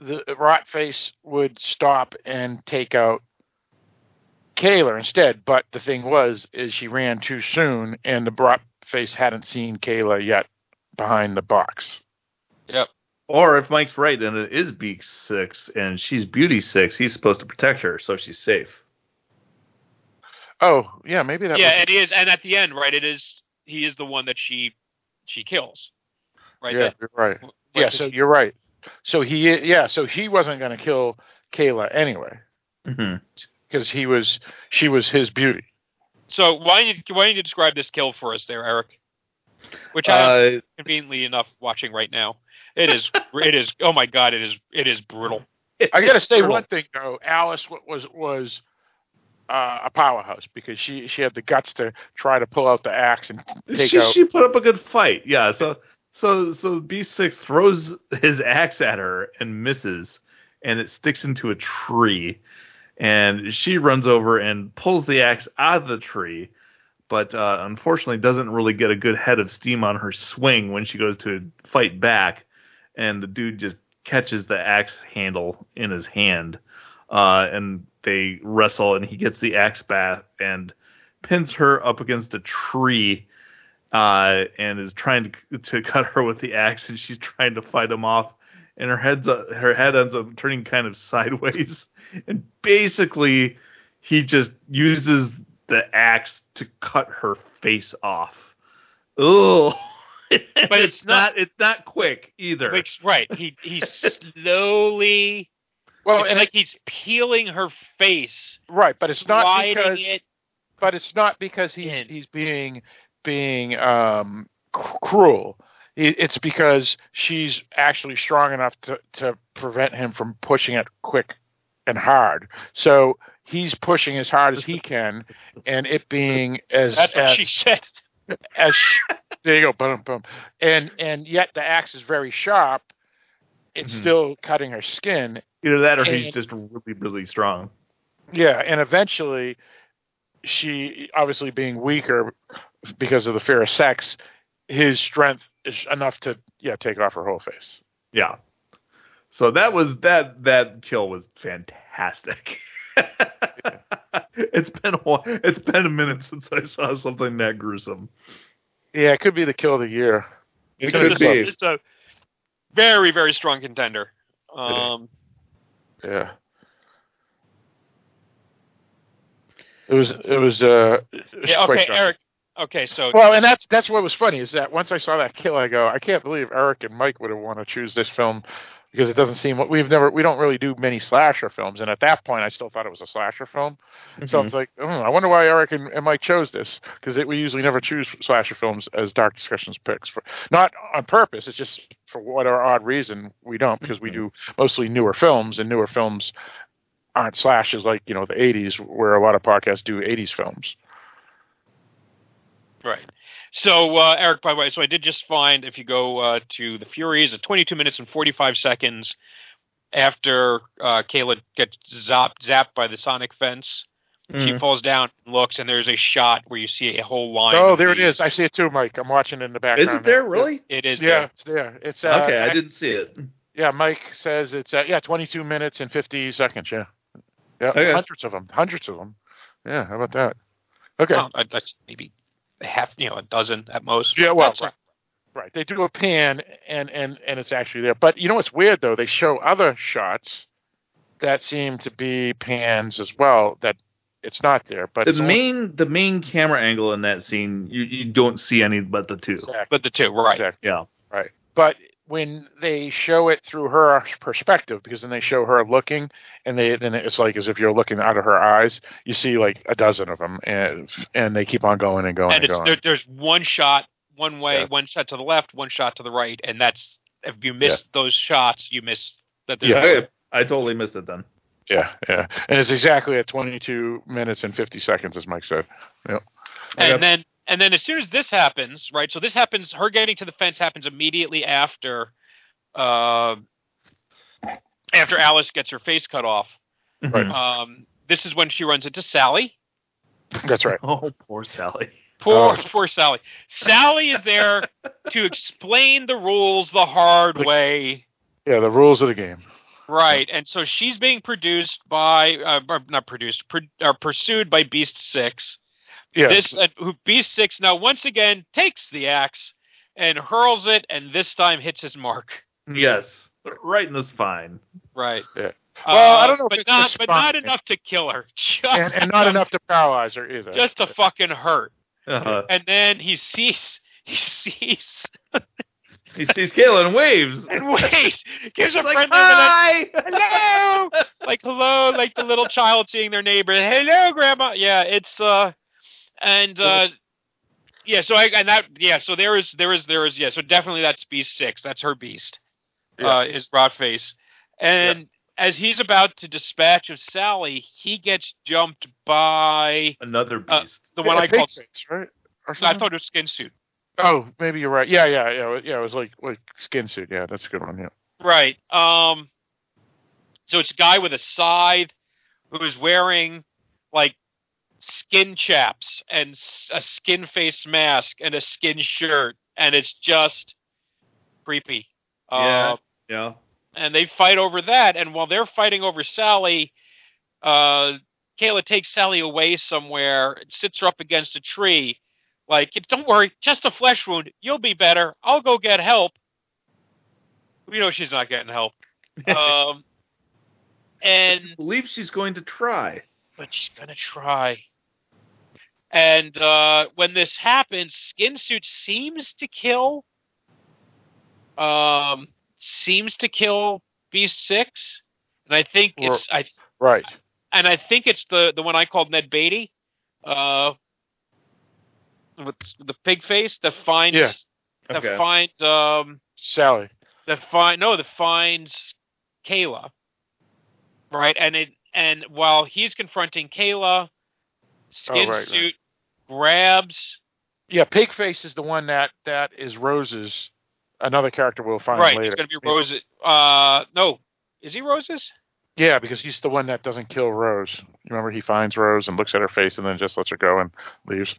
the Rotface would stop and take out Kayla instead. But the thing is she ran too soon, and the Rotface hadn't seen Kayla yet behind the box. Yep. Or if Mike's right, and it is Beak 6, and she's Beauty 6, he's supposed to protect her, so she's safe. Oh, yeah, maybe that. Yeah, it is, and at the end, right? He is the one that she kills. Right. Yeah, you're right. Yeah, so you're right. So he wasn't going to kill Kayla anyway, because she was his beauty. So why don't you describe this kill for us, there, Eric? Which I'm conveniently enough watching right now. It is. Oh my God! It is brutal. I got to say one thing though. Alice was a powerhouse because she had the guts to try to pull out the axe and take out. She put up a good fight. Yeah. So B6 throws his axe at her and misses, and it sticks into a tree. And she runs over and pulls the axe out of the tree, but unfortunately doesn't really get a good head of steam on her swing when she goes to fight back. And the dude just catches the axe handle in his hand, and they wrestle, and he gets the axe back and pins her up against a tree, and is trying to cut her with the axe, and she's trying to fight him off, and her head ends up turning kind of sideways, and basically he just uses the axe to cut her face off. Ugh. But it's not quick either. Right. He slowly. Well, it's like he's peeling her face. Right, but it's not because. But it's not because he's being cruel. It's because she's actually strong enough to prevent him from pushing it quick and hard. So he's pushing as hard as he can, and it being as. That's what she said. There you go, boom, boom, and yet the axe is very sharp. It's still cutting her skin. Either that, or he's just really, really strong. Yeah, and eventually, she obviously being weaker because of the fear of sex, his strength is enough to take off her whole face. Yeah. So that kill was fantastic. It's been a minute since I saw something that gruesome. Yeah, it could be the kill of the year. It could be. It's a very, very strong contender. Yeah. It was okay, Eric. Okay, so and that's what was funny is that once I saw that kill, I go, I can't believe Eric and Mike would have want to choose this film because it doesn't seem we don't really do many slasher films, and at that point I still thought it was a slasher film. So I was like, I wonder why Eric and Mike chose this because we usually never choose slasher films as Dark Discussions picks, not on purpose. It's just for whatever odd reason we don't because we do mostly newer films, and newer films aren't slashes like the 80s where a lot of podcasts do 80s films. Right. So, Eric, by the way, I did just find, if you go to The Furies at 22 minutes and 45 seconds after Kayla gets zapped by the sonic fence, she falls down and looks, and there's a shot where you see a whole line. Oh, there it is. I see it too, Mike. I'm watching it in the background. Is it there, really? It is there. It's there. It's okay, I didn't see it. Yeah, Mike says it's 22 minutes and 50 seconds, yeah. Yeah, okay. Hundreds of them. Yeah, how about that? Okay. Well, that's maybe half, a dozen at most. Yeah, well, right. They do a pan, and it's actually there. But you know what's weird, though? They show other shots that seem to be pans as well, that it's not there. But the main camera angle in that scene, you don't see any but the two. Exactly. But the two, right. Exactly. Yeah. Right. But when they show it through her perspective, because then they show her looking, and then it's like as if you're looking out of her eyes, you see like a dozen of them, and they keep on going and going and going. There's one shot one way, one shot to the left, one shot to the right, and that's if you miss those shots, you miss that. I totally missed it then. Yeah, and it's exactly at 22 minutes and 50 seconds, as Mike said. Yep. And then as soon as this happens, right? So this happens. Her getting to the fence happens immediately after Alice gets her face cut off. Right. This is when she runs into Sally. That's right. Oh, poor Sally. Poor Sally. Sally is there to explain the rules the hard way. Yeah, the rules of the game. Right, and so she's being produced by, pursued by Beast 6. Yeah. Beast 6 now once again takes the axe and hurls it, and this time hits his mark. Yes, right in the spine. Right. Yeah. Well, I don't know, but not enough to kill her, and not enough to paralyze her either. Just to fucking hurt. Uh-huh. And then he sees. He sees Kayla and waves. Gives a friend hi, hello, hello, like the little child seeing their neighbor. Hello, grandma. Yeah, it's So definitely that's Beast 6. That's her beast. Is Rotface, and as he's about to dispatch of Sally, he gets jumped by another beast. The one I called right? I thought it was Skin Suit. Oh, maybe you're right. Yeah. It was like Skin Suit. Yeah, that's a good one. Yeah. Right. So it's a guy with a scythe who's wearing skin chaps and a skin face mask and a skin shirt, and it's just creepy. Yeah. And they fight over that, and while they're fighting over Sally, Kayla takes Sally away somewhere, sits her up against a tree. Don't worry, just a flesh wound. You'll be better. I'll go get help. We know she's not getting help. And I believe she's going to try. But she's going to try. And when this happens, Skin Suit seems to kill Beast 6. And I think it's... right. And I think it's the one I called Ned Beatty. With the pig face that finds Sally. That finds Kayla. Right, and while he's confronting Kayla, Skin Suit grabs. Yeah, Pigface is the one that is Rose's. Another character we'll find later. Right, it's going to be Rose's. No, is he Rose's? Yeah, because he's the one that doesn't kill Rose. You remember, he finds Rose and looks at her face and then just lets her go and leaves.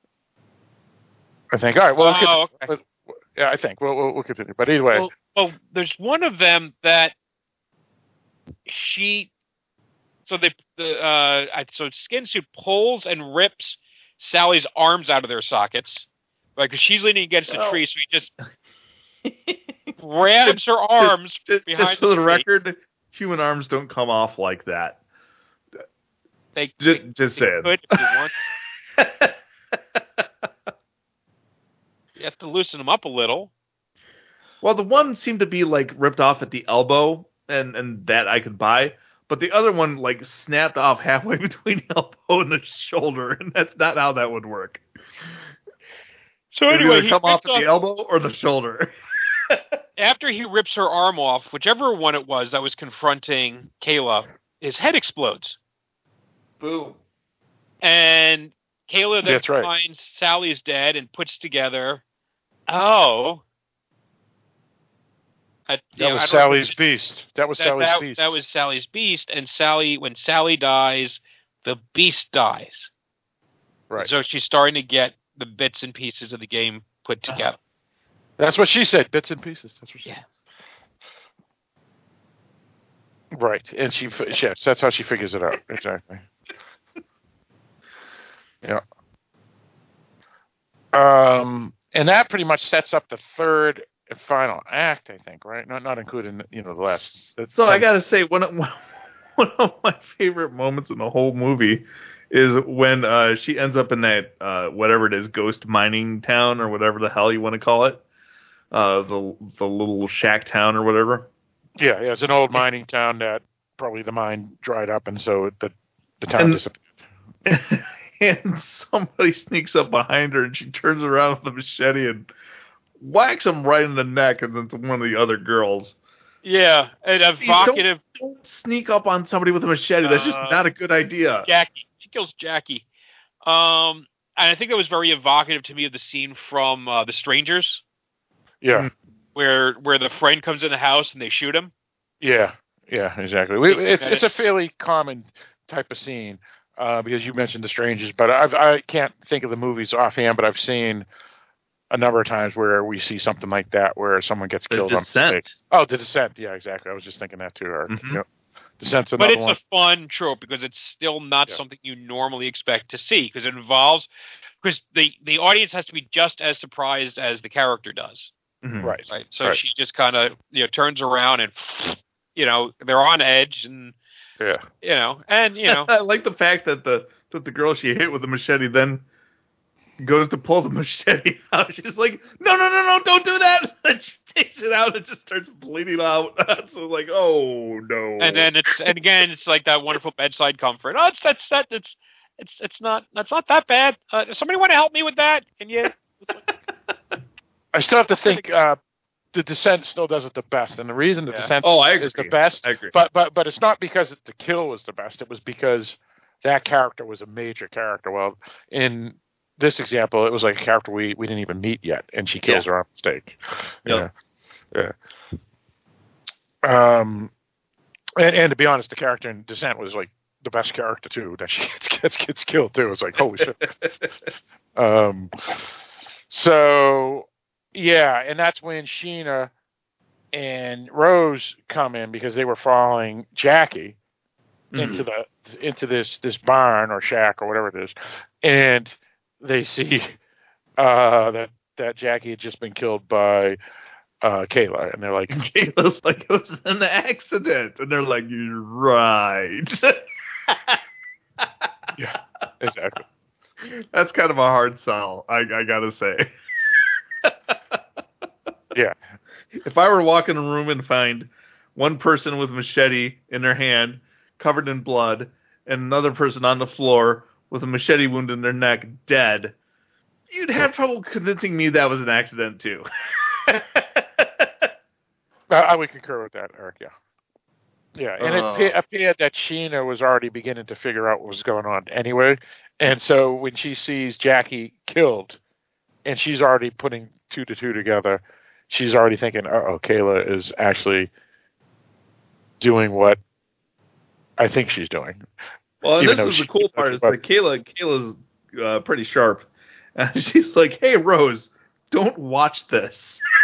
I think. All right. Well, okay. Yeah, I think we'll continue. But either way, well, there's one of them that so Skin Suit pulls and rips Sally's arms out of their sockets, because she's leaning against the tree, so he just grabs her arms behind. Just for the record, human arms don't come off like that. Just saying. Could if you want. You have to loosen them up a little. Well, the one seemed to be ripped off at the elbow, and that I could buy. But the other one snapped off halfway between the elbow and the shoulder, and that's not how that would work. So anyway, he come off at the elbow or the shoulder. After he rips her arm off, whichever one it was that was confronting Kayla, his head explodes. Boom. And Kayla then finds Sally's dead and puts together, that was Sally's beast. That was Sally's beast. That was Sally's beast, and when Sally dies, the beast dies. Right. So she's starting to get the bits and pieces of the game put together. That's what she said, bits and pieces. That's what she said. Right, and that's how she figures it out. Exactly. Yeah. And that pretty much sets up the third and final act, I think, right? Not including the last. So I gotta say, one of my favorite moments in the whole movie is when she ends up in that whatever it is, ghost mining town or whatever the hell you want to call it, the little shack town or whatever. Yeah, it's an old mining town that probably the mine dried up, and so the town disappeared. And somebody sneaks up behind her, and she turns around with a machete and whacks him right in the neck, and it's one of the other girls. Yeah, an evocative. Don't sneak up on somebody with a machete. That's just not a good idea. Jackie. She kills Jackie. And I think that was very evocative to me of the scene from The Strangers. Yeah. Where the friend comes in the house and they shoot him. Yeah, exactly. It's a fairly common type of scene. Because you mentioned The Strangers, but I can't think of the movies offhand, but I've seen a number of times where we see something like that, where someone gets killed on mistake. Oh, The Descent. Yeah, exactly. I was just thinking that too, Eric. Mm-hmm. Yep. Descent's another one. But it's a fun trope because it's still not something you normally expect to see, because it involves, because the audience has to be just as surprised as the character does. Mm-hmm. Right. So she just kind of turns around and they're on edge and I like the fact that the girl she hit with the machete then goes to pull the machete out. She's like, no, don't do that. And she takes it out and just starts bleeding out. So like, oh no. And then it's like that wonderful bedside comfort. Oh, it's not that bad. Does somebody want to help me with that? Can you? I still have to think. The Descent still does it the best, and the reason the Descent is the best, I agree. But it's not because the kill was the best. It was because that character was a major character. Well, in this example, it was like a character we didn't even meet yet, and she kills her on mistake. Yep. Yeah. And to be honest, the character in Descent was like the best character too. That she gets killed too. It's like, holy shit. So yeah, and that's when Sheena and Rose come in because they were following Jackie into this barn or shack or whatever it is, and they see that Jackie had just been killed by Kayla, and they're like, Kayla's like, it was an accident, and they're like, you're right. Yeah, exactly. That's kind of a hard sell, I gotta say. Yeah. If I were to walk in a room and find one person with a machete in their hand, covered in blood, and another person on the floor with a machete wound in their neck, dead, you'd have trouble convincing me that was an accident too. I would concur with that, Eric. Yeah, and it appeared that Sheena was already beginning to figure out what was going on anyway, and so when she sees Jackie killed, and she's already putting 2 to 2 together, she's already thinking, Kayla is actually doing what I think she's doing. Well, and this is the cool part, is that Kayla's pretty sharp. And she's like, hey, Rose, don't watch this.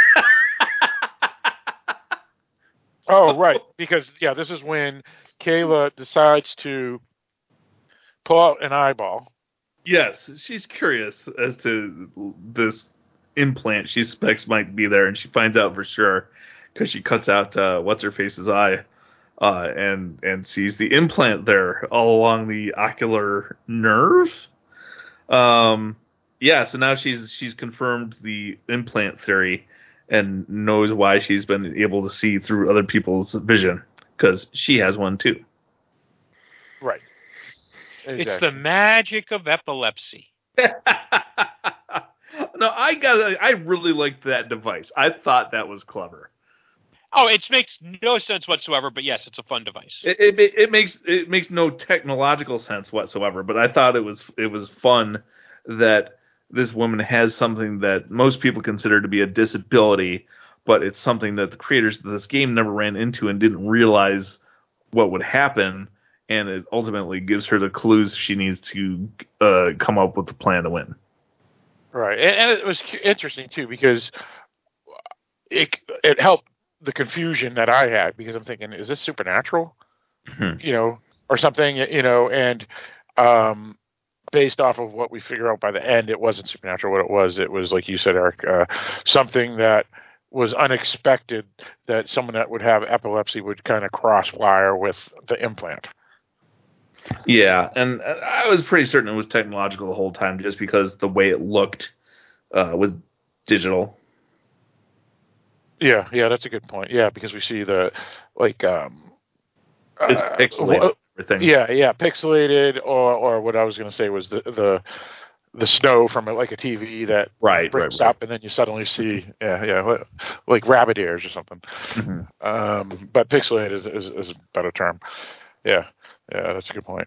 Oh, right. Because, this is when Kayla decides to pull out an eyeball. Yes, she's curious as to this implant she suspects might be there, and she finds out for sure because she cuts out what's-her-face's eye and sees the implant there all along the ocular nerve. So now she's confirmed the implant theory and knows why she's been able to see through other people's vision, because she has one too. Right. Exactly. It's the magic of epilepsy. No, I really liked that device. I thought that was clever. Oh, it makes no sense whatsoever, but yes, it's a fun device. It makes no technological sense whatsoever, but I thought it was fun that this woman has something that most people consider to be a disability, but it's something that the creators of this game never ran into and didn't realize what would happen, and it ultimately gives her the clues she needs to come up with a plan to win. Right, and it was interesting too because it helped the confusion that I had, because I'm thinking, is this supernatural? Or something, and based off of what we figure out by the end, it wasn't supernatural. What it was like you said, Eric, something that was unexpected, that someone that would have epilepsy would kind of cross wire with the implant. Yeah, and I was pretty certain it was technological the whole time, just because the way it looked was digital. Yeah, that's a good point. Yeah, because we see the it's pixelated. Everything. Yeah, pixelated, or what I was going to say was the snow from like a TV that breaks up, and then you suddenly see like rabbit ears or something. Mm-hmm. But pixelated is a better term. Yeah, that's a good point.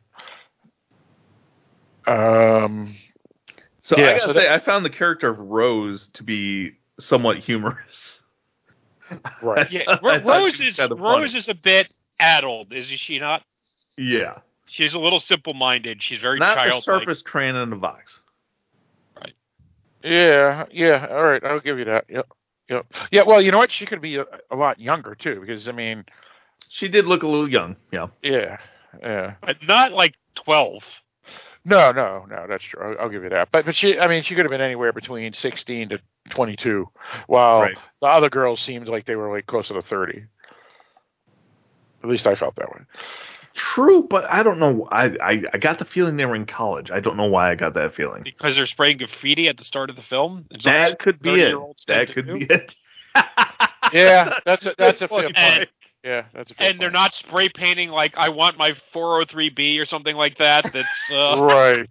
So I gotta say, I found the character of Rose to be somewhat humorous. Right. Yeah, Rose is a bit addled, is she not? Yeah. She's a little simple-minded. She's very not childlike. Not the surface crayon in the box. Right. Yeah. All right, I'll give you that. Yep. Yeah. Well, you know what? She could be a lot younger too, because I mean, she did look a little young. Yeah. Yeah. But not like 12. No, that's true. I'll give you that. But she could have been anywhere between 16 to 22, while the other girls seemed like they were like closer to 30. At least I felt that way. True, but I don't know. I got the feeling they were in college. I don't know why I got that feeling. Because they're spraying graffiti at the start of the film? That could be it. That could be it. Yeah, that's a fair point. Yeah, that's a fair point. They're not spray painting like I want my 403B or something like that. That's right.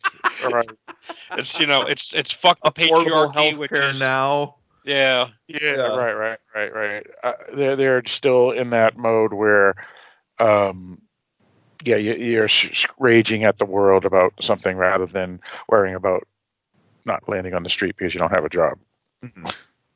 It's it's fuck the patriarchy, which is now. Yeah. Right. They're still in that mode where, you're raging at the world about something rather than worrying about not landing on the street because you don't have a job. Mm-hmm.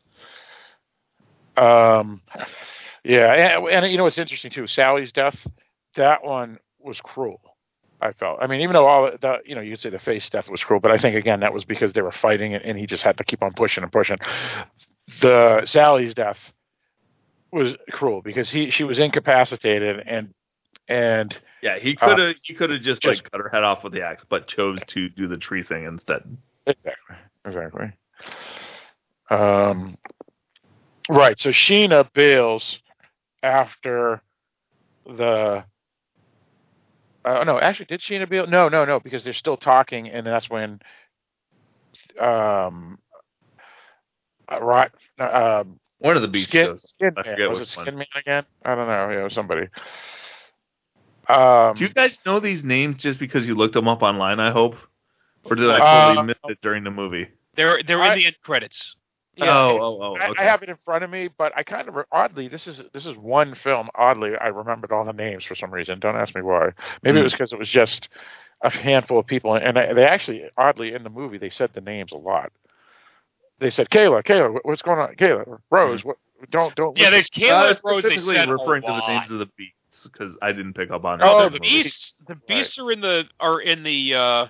And you know what's interesting too? Sally's death. That one was cruel. I felt. I mean, even though all the you could say the face death was cruel, but I think again that was because they were fighting and he just had to keep on pushing and pushing. The Sally's death was cruel because she was incapacitated and yeah, he could have just like cut her head off with the axe, but chose to do the tree thing instead. Exactly. Right. So Sheena bails after the. No, actually, did Sheena bail? No, because they're still talking, and that's when. One of the beasts goes. Skin I Man. forget Was which it Skin one. Man again? I don't know. Yeah, it was somebody. Do you guys know these names just because you looked them up online? I hope, or did I totally miss it during the movie? They're in the end credits. Yeah, okay. I have it in front of me, but I kind of oddly this is one film. Oddly, I remembered all the names for some reason. Don't ask me why. Maybe it was because it was just a handful of people, and they actually oddly in the movie they said the names a lot. They said Kayla, what's going on? Kayla, Rose, what? Don't. Yeah, there's Kayla and Rose. Specifically they said referring a to the lot. names of the beasts because I didn't pick up on it. Oh, the beasts. The beasts are in the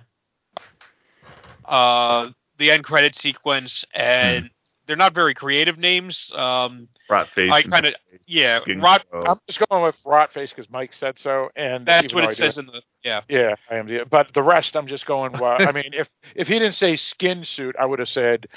end credit sequence, and they're not very creative names. Rotface. I kind of I'm just going with Rotface because Mike said so, and that's what it says in the I am. But the rest, I'm just going. I mean, if he didn't say skin suit, I would have said.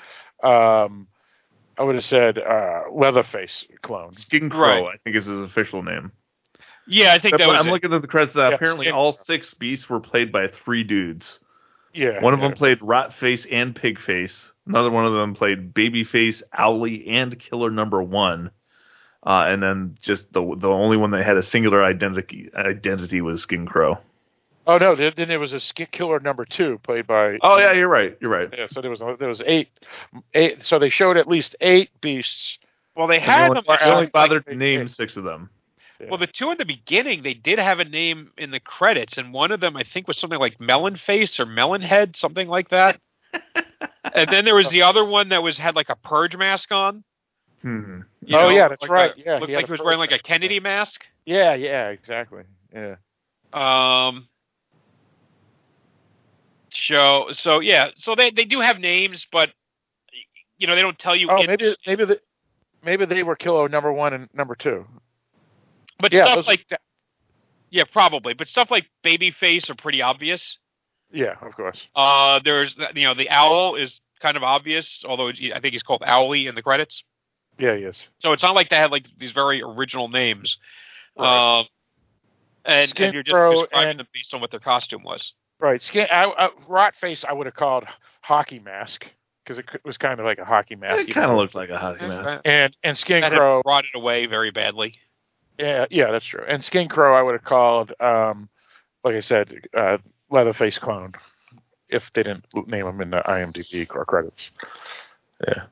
Leatherface clone. Skin Crow, I think is his official name. Yeah, I think that was I'm looking at the credits. Apparently, all 6 beasts were played by 3 dudes. Yeah. One of them played Rotface and Pigface. Another one of them played Babyface, Owlie, and Killer Number 1. And then just the only one that had a singular identity was Skin Crow. Oh no! Then there was a Killer Number 2 played by. Oh yeah, you're right. Yeah, so there was 8. So they showed at least 8 beasts. Well, they had them. I only bothered to name 6 of them. Yeah. Well, the 2 in the beginning, they did have a name in the credits, and one of them I think was something like Melon Face or Melon Head, something like that. And then there was the other one that had like a purge mask on. Hmm. Yeah, that's right. Looked like he was wearing like a Kennedy mask. Yeah, exactly. Yeah. So they do have names, but they don't tell you. Oh, maybe they were Killer Number 1 and Number 2. But stuff like that. Yeah, probably. But stuff like Babyface are pretty obvious. Yeah, of course. There's the owl is kind of obvious, although I think he's called Owlie in the credits. Yeah, he is. So it's not like they had like these very original names. Right. And you're just describing them based on what their costume was. Right. Rotface I would have called Hockey Mask because it was kind of like a hockey mask. It kind of looked like a hockey mask. And Skin Crow brought it away very badly. Yeah, that's true. And Skin Crow I would have called, like I said, Leatherface clone if they didn't name him in the IMDb credits. Yeah.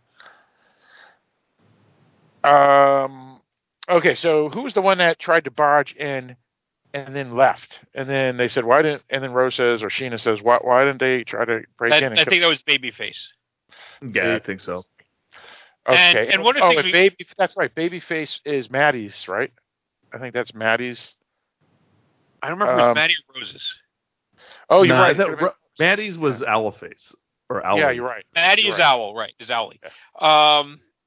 Okay, so who was the one that tried to barge in and then left? And then they said, why didn't? And then Rose says, or Sheena says, why didn't they try to break in? I think that was Babyface. Yeah, I think so. Okay, and one of the things that's right. Babyface is Maddie's, right? I think that's Maddie's. I don't remember if it was Maddie or Rose's. Oh, you're right. Maddie's was Owlface. Or Owlie. Yeah, you're right. Maddie You're is right. Owl, right? Is Owlie. Yeah.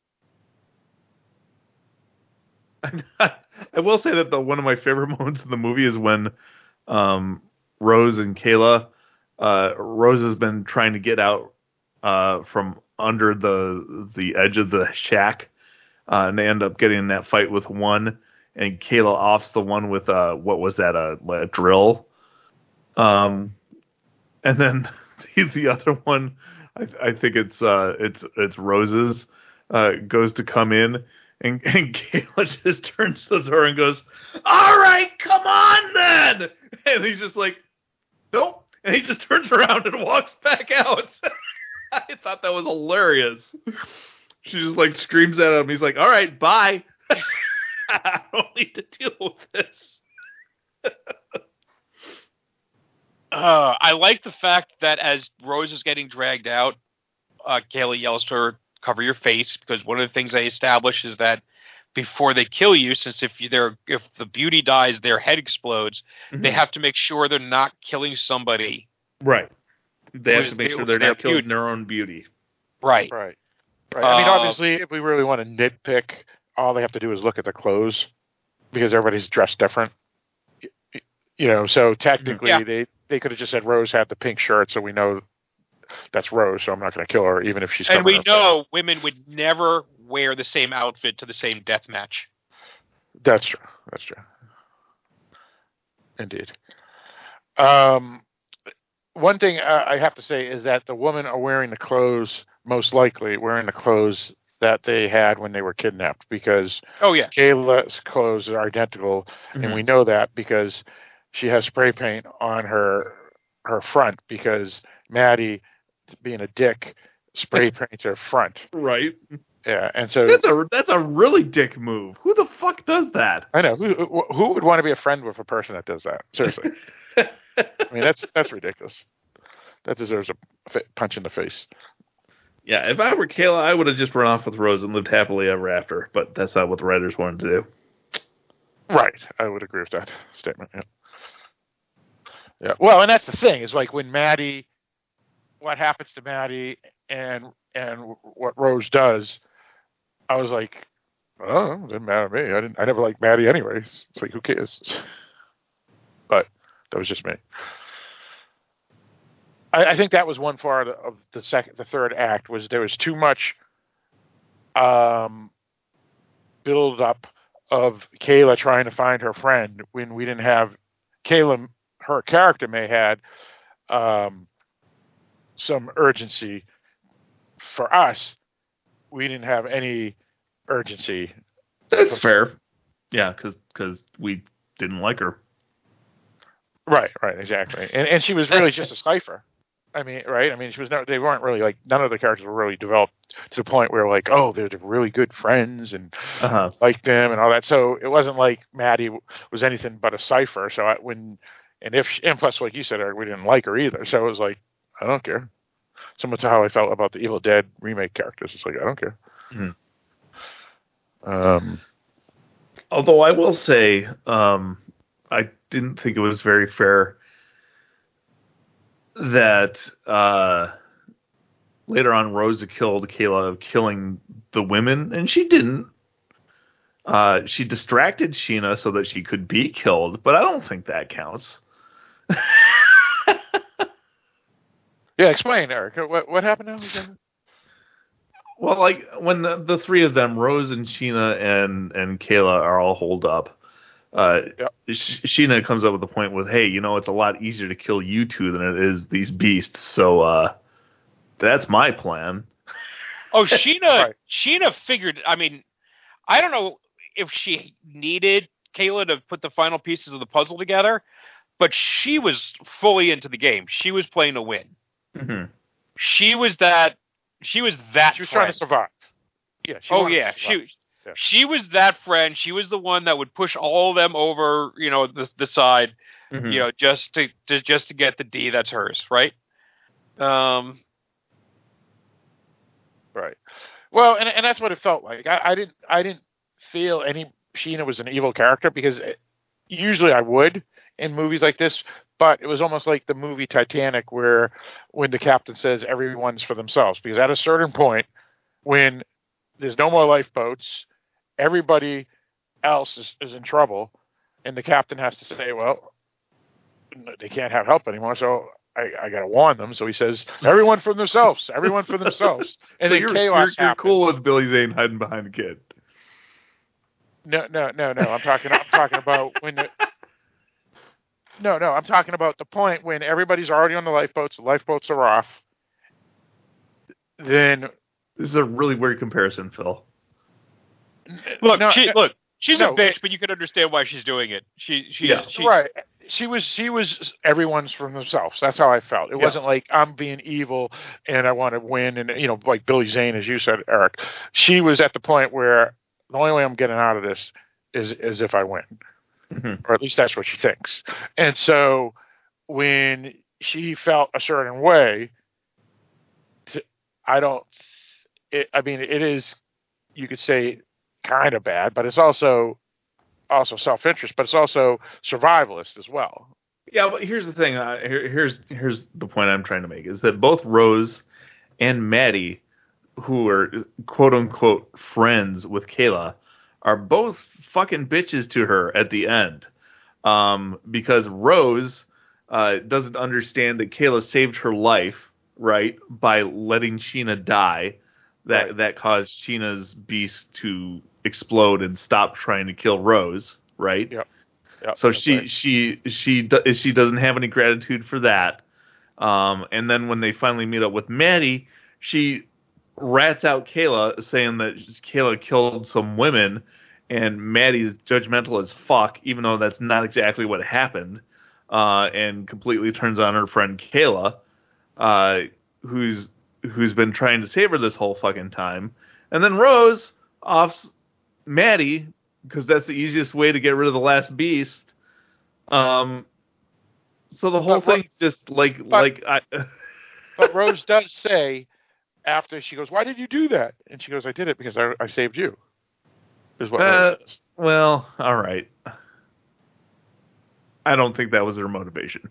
I will say that one of my favorite moments in the movie is when Rose and Kayla, Rose has been trying to get out from under the edge of the shack, and they end up getting in that fight with one, and Kayla offs the one with what was that, a drill, and then the other one, I think it's Rose's, goes to come in. And Kayla just turns to the door and goes, "All right, come on then!" And he's just like, "Nope." And he just turns around and walks back out. I thought that was hilarious. She just like screams at him. He's like, "All right, bye." I don't need to deal with this. I like the fact that as Rose is getting dragged out, Kayla yells to her, "Cover your face," because one of the things they establish is that before they kill you, since if the beauty dies, their head explodes, they have to make sure they're not killing somebody. Right. They have to make sure they're not killing their own beauty. Right. Right. I mean, obviously, if we really want to nitpick, all they have to do is look at the clothes because everybody's dressed different. So technically, they could have just said Rose had the pink shirt, so we know that's Rose, so I'm not going to kill her, even if she's And we know face. women would never wear the same outfit to the same death match. That's true. Indeed. One thing I have to say is that the women are wearing the clothes, most likely wearing the clothes that they had when they were kidnapped, because Kayla's clothes are identical, and we know that because she has spray paint on her front, because Maddie, being a dick, spray paints her front. Right. Yeah, and so that's a really dick move. Who the fuck does that? I know who would want to be a friend with a person that does that. Seriously, I mean that's ridiculous. That deserves a punch in the face. Yeah, if I were Kayla, I would have just run off with Rose and lived happily ever after. But that's not what the writers wanted to do. Right, I would agree with that statement. Yeah. Well, and that's the thing is like when Maddie. What happens to Maddie and what Rose does, I was like, oh, it didn't matter to me. I never liked Maddie anyways. It's like, who cares? But that was just me. I think that was one part of the third act was there was too much build up of Kayla trying to find her friend when we didn't have Kayla. Her character may had some urgency. For us, we didn't have any urgency. That's fair. Yeah, because we didn't like her. Right, exactly. And she was really just a cipher. I mean, right? I mean, she was they weren't really like, none of the characters were really developed to the point where like, oh, they're really good friends and like them and all that. So it wasn't like Maddie was anything but a cipher. So and plus, like you said, we didn't like her either. So it was like, I don't care. Similar to how I felt about the Evil Dead remake characters. It's like, I don't care. Although I will say, I didn't think it was very fair that later on Rosa killed Kayla of killing the women, and she didn't. She distracted Sheena so that she could be killed, but I don't think that counts. Yeah, explain, Eric. What happened now? Well, like when the three of them, Rose and Sheena and Kayla, are all holed up, Sheena comes up with the point with, hey, it's a lot easier to kill you two than it is these beasts. So that's my plan. Oh, Sheena, Sheena figured. I mean, I don't know if she needed Kayla to put the final pieces of the puzzle together, but she was fully into the game. She was playing to win. Mm-hmm. She was that. She was trying to survive. Yeah. She was that friend. She was the one that would push all of them over, the side, just to get the D that's hers, right? Right. Well, and that's what it felt like. I didn't feel Sheena was an evil character because usually I would, in movies like this, but it was almost like the movie Titanic, where when the captain says everyone's for themselves, because at a certain point, when there's no more lifeboats, everybody else is in trouble, and the captain has to say, well, they can't have help anymore, so I got to warn them. So he says, everyone for themselves, everyone for themselves. And so then chaos you're happens. cool with Billy Zane hiding behind a kid. No. I'm talking about when I'm talking about the point when everybody's already on the lifeboats are off. Then this is a really weird comparison, Phil. Look, she's a bitch, but you can understand why she's doing it. She's right. She was everyone's for themselves. That's how I felt. It wasn't like I'm being evil and I want to win, and like Billy Zane, as you said, Eric. She was at the point where the only way I'm getting out of this is if I win, or at least that's what she thinks. And so when she felt a certain way, it is, you could say, kind of bad, but it's also self-interest, but it's also survivalist as well. Yeah, but here's the thing. Here's the point I'm trying to make, is that both Rose and Maddie, who are quote-unquote friends with Kayla, are both fucking bitches to her at the end. Because Rose doesn't understand that Kayla saved her life, right, by letting Sheena die. That caused Sheena's beast to explode and stop trying to kill Rose, right? Yep. So she doesn't have any gratitude for that. And then when they finally meet up with Maddie, she rats out Kayla, saying that Kayla killed some women, and Maddie's judgmental as fuck, even though that's not exactly what happened, and completely turns on her friend Kayla, who's been trying to save her this whole fucking time. And then Rose offs Maddie, because that's the easiest way to get rid of the last beast. So the whole thing's just But Rose does say, after she goes, why did you do that? And she goes, I did it because I saved you. Is what Rose says. Well, all right. I don't think that was her motivation.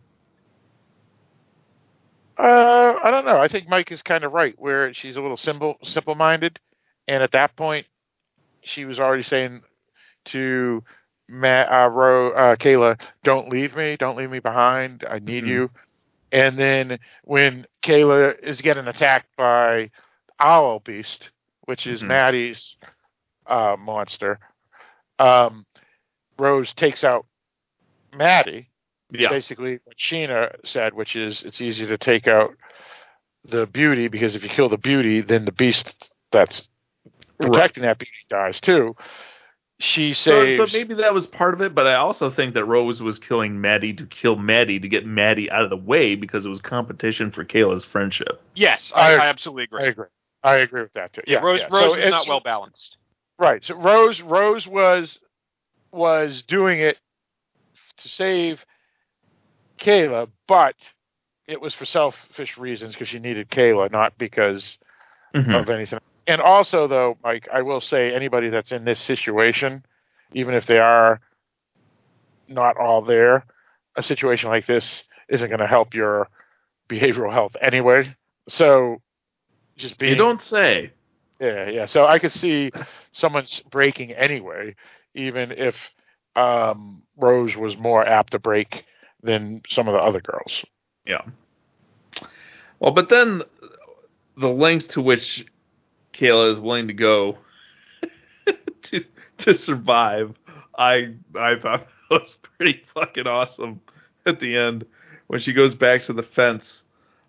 I don't know. I think Mike is kind of right, where she's a little simple-minded, and at that point, she was already saying to Kayla, "Don't leave me behind. I need you." And then when Kayla is getting attacked by Owl Beast, which is Maddie's monster, Rose takes out Maddie. Yeah. Basically what Sheena said, which is it's easy to take out the beauty, because if you kill the beauty, then the beast that's protecting that beauty dies too. She saves... So maybe that was part of it, but I also think that Rose was killing Maddie to kill Maddie to get Maddie out of the way, because it was competition for Kayla's friendship. Yes, I absolutely agree. I agree with that too. Yeah, Rose was not well balanced. Right. So Rose was doing it to save Kayla, but it was for selfish reasons, because she needed Kayla, not because of anything. And also, though, Mike, I will say, anybody that's in this situation, even if they are not all there, a situation like this isn't going to help your behavioral health anyway. So, just being... You don't say. Yeah. So I could see someone's breaking anyway, even if Rose was more apt to break than some of the other girls. Yeah. Well, but then the lengths to which Kayla is willing to go to survive, I thought was pretty fucking awesome at the end when she goes back to the fence.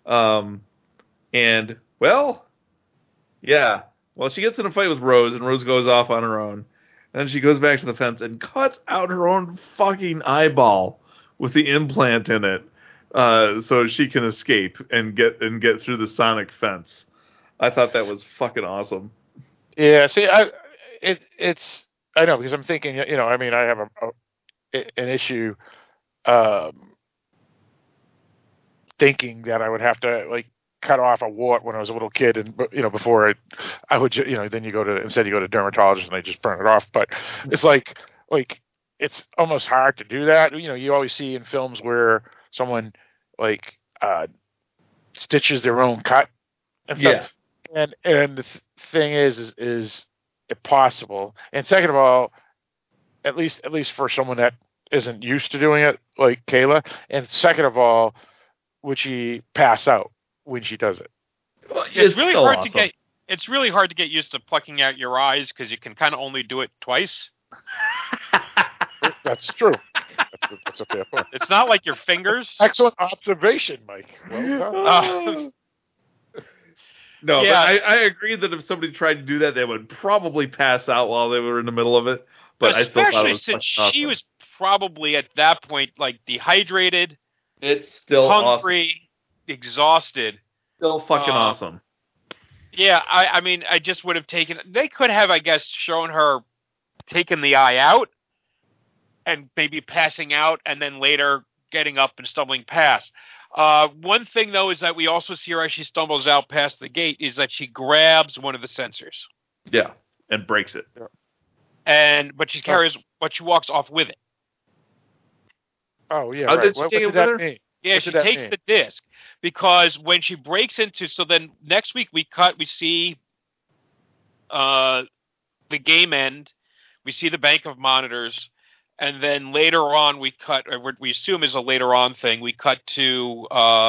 And, well, she gets in a fight with Rose, and Rose goes off on her own. And then she goes back to the fence and cuts out her own fucking eyeball with the implant in it, so she can escape and get through the sonic fence. I thought that was fucking awesome. Yeah, see, I know, because I'm thinking, I have an issue thinking that I would have to cut off a wart when I was a little kid, and before I would then you go to dermatologist and they just burn it off. But it's like it's almost hard to do that. You always see in films where someone like stitches their own cut and stuff. Yeah. And the thing is it possible? And second of all, at least for someone that isn't used to doing it, like Kayla. And second of all, would she pass out when she does it? Well, it's really hard to get. It's really hard to get used to plucking out your eyes because you can kind of only do it twice. That's true. That's a fair point. It's not like your fingers. Excellent observation, Mike. Well done. No, yeah. But I agree that if somebody tried to do that, they would probably pass out while they were in the middle of it. But especially I still thought it was since awesome. She was probably at that point like dehydrated. It's still hungry, awesome. Exhausted. Still fucking awesome. Yeah, I mean, I just would have taken. They could have, I guess, shown her taking the eye out and maybe passing out, and then later getting up and stumbling past. One thing, though, is that we also see her as she stumbles out past the gate is that she grabs one of the sensors. Yeah, and breaks it. But she carries, but she walks off with it. Oh yeah. How right. did she take it with her? Mean? Yeah, she takes the disc because when she breaks into. So then next week we see the game end. We see the bank of monitors. And then later on, we cut, or what we assume is a later on thing. We cut to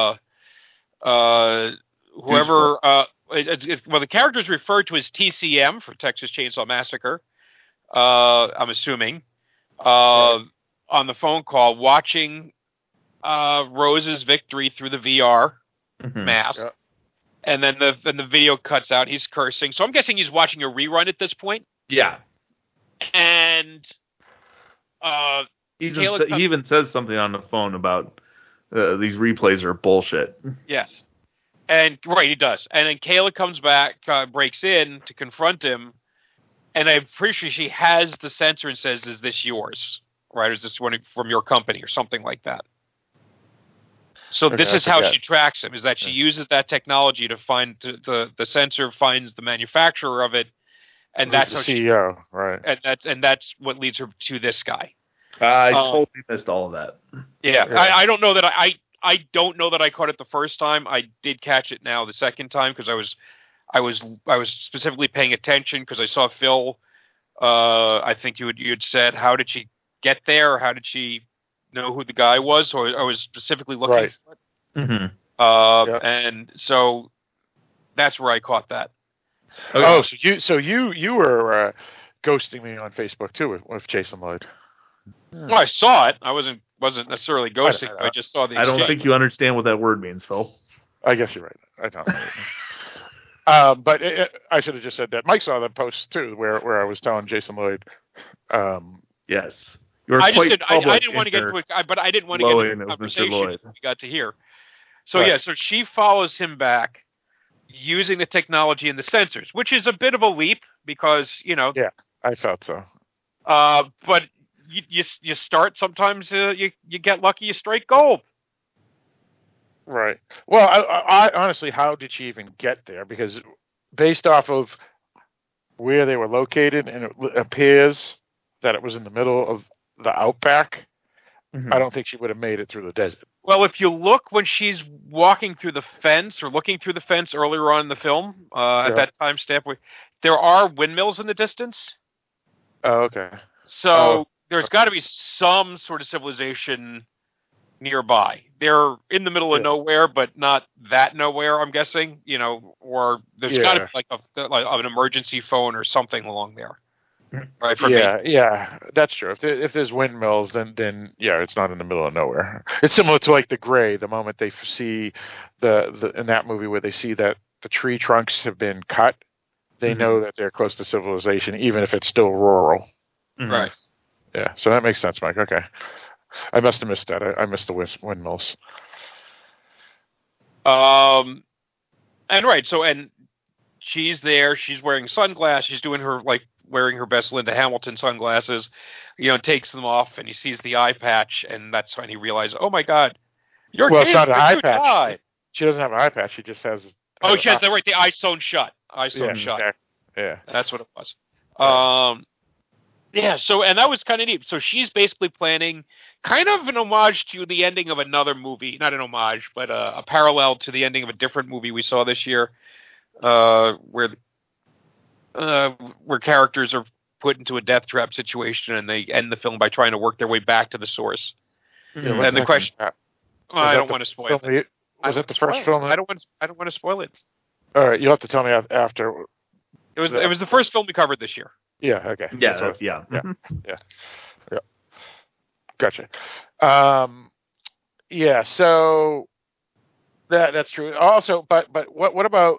whoever. Well, the character is referred to as TCM for Texas Chainsaw Massacre. I'm assuming on the phone call, watching Rose's victory through the VR mask, and then the video cuts out. He's cursing, so I'm guessing he's watching a rerun at this point. Yeah, and. He even says something on the phone about these replays are bullshit. Yes. And right, he does. And then Kayla comes back, breaks in to confront him, and I'm pretty sure she has the sensor and says, "Is this yours? Right? Or is this one from your company?" or something like that. So this is how she tracks him: is that she uses that technology to find the sensor finds the manufacturer of it. And that's how CEO, right? And that's what leads her to this guy. I totally missed all of that. Yeah. I don't know that I don't know that I caught it the first time. I did catch it now the second time because I was specifically paying attention because I saw Phil. I think you had said, how did she get there? Or how did she know who the guy was? So I was specifically looking for it. Mm-hmm. And so that's where I caught that. Okay. Oh, so you were ghosting me on Facebook too with Jason Lloyd. Well, I saw it. I wasn't necessarily ghosting. I just saw the. I don't think you understand what that word means, Phil. I guess you're right. I don't. But I should have just said that. Mike saw the post too, where I was telling Jason Lloyd. Yes, I didn't want to get into it, but I didn't want to get into the conversation we got to hear. So right. So she follows him back. Using the technology and the sensors, which is a bit of a leap because, Yeah, I thought so. But you start sometimes you get lucky, you strike gold. Right. Well, I honestly, how did she even get there? Because based off of where they were located, and it appears that it was in the middle of the outback, I don't think she would have made it through the desert. Well, if you look when she's walking through the fence or looking through the fence earlier on in the film, at that time stamp, there are windmills in the distance. Oh, okay. So there's got to be some sort of civilization nearby. They're in the middle of nowhere, but not that nowhere, I'm guessing, or there's got to be like an emergency phone or something along there. Right, yeah, that's true. If there's windmills, then it's not in the middle of nowhere. It's similar to like The Gray. The moment they see the in that movie where they see that the tree trunks have been cut, they know that they're close to civilization, even if it's still rural. Right. Yeah. So that makes sense, Mike. Okay. I must have missed that. I missed the windmills. And right. So and she's there. She's wearing sunglasses. She's doing her wearing her best Linda Hamilton sunglasses, takes them off, and he sees the eye patch, and that's when he realizes, oh my God, it's not an eye patch. Died. She doesn't have an eye patch. She just has. She has the eye sewn shut. Eye sewn shut. Exactly. Yeah, that's what it was. Yeah, and that was kind of neat. So she's basically planning kind of an homage to the ending of another movie. Not an homage, but a parallel to the ending of a different movie we saw this year, where characters are put into a death trap situation and they end the film by trying to work their way back to the source. Yeah, and the question... I don't want to spoil it. Was it the first film? I don't want to spoil it. All right, you'll have to tell me after. It was the first film we covered this year. Yeah. Okay. Yeah. Yeah. Gotcha. Yeah. So that's true. Also, but what about?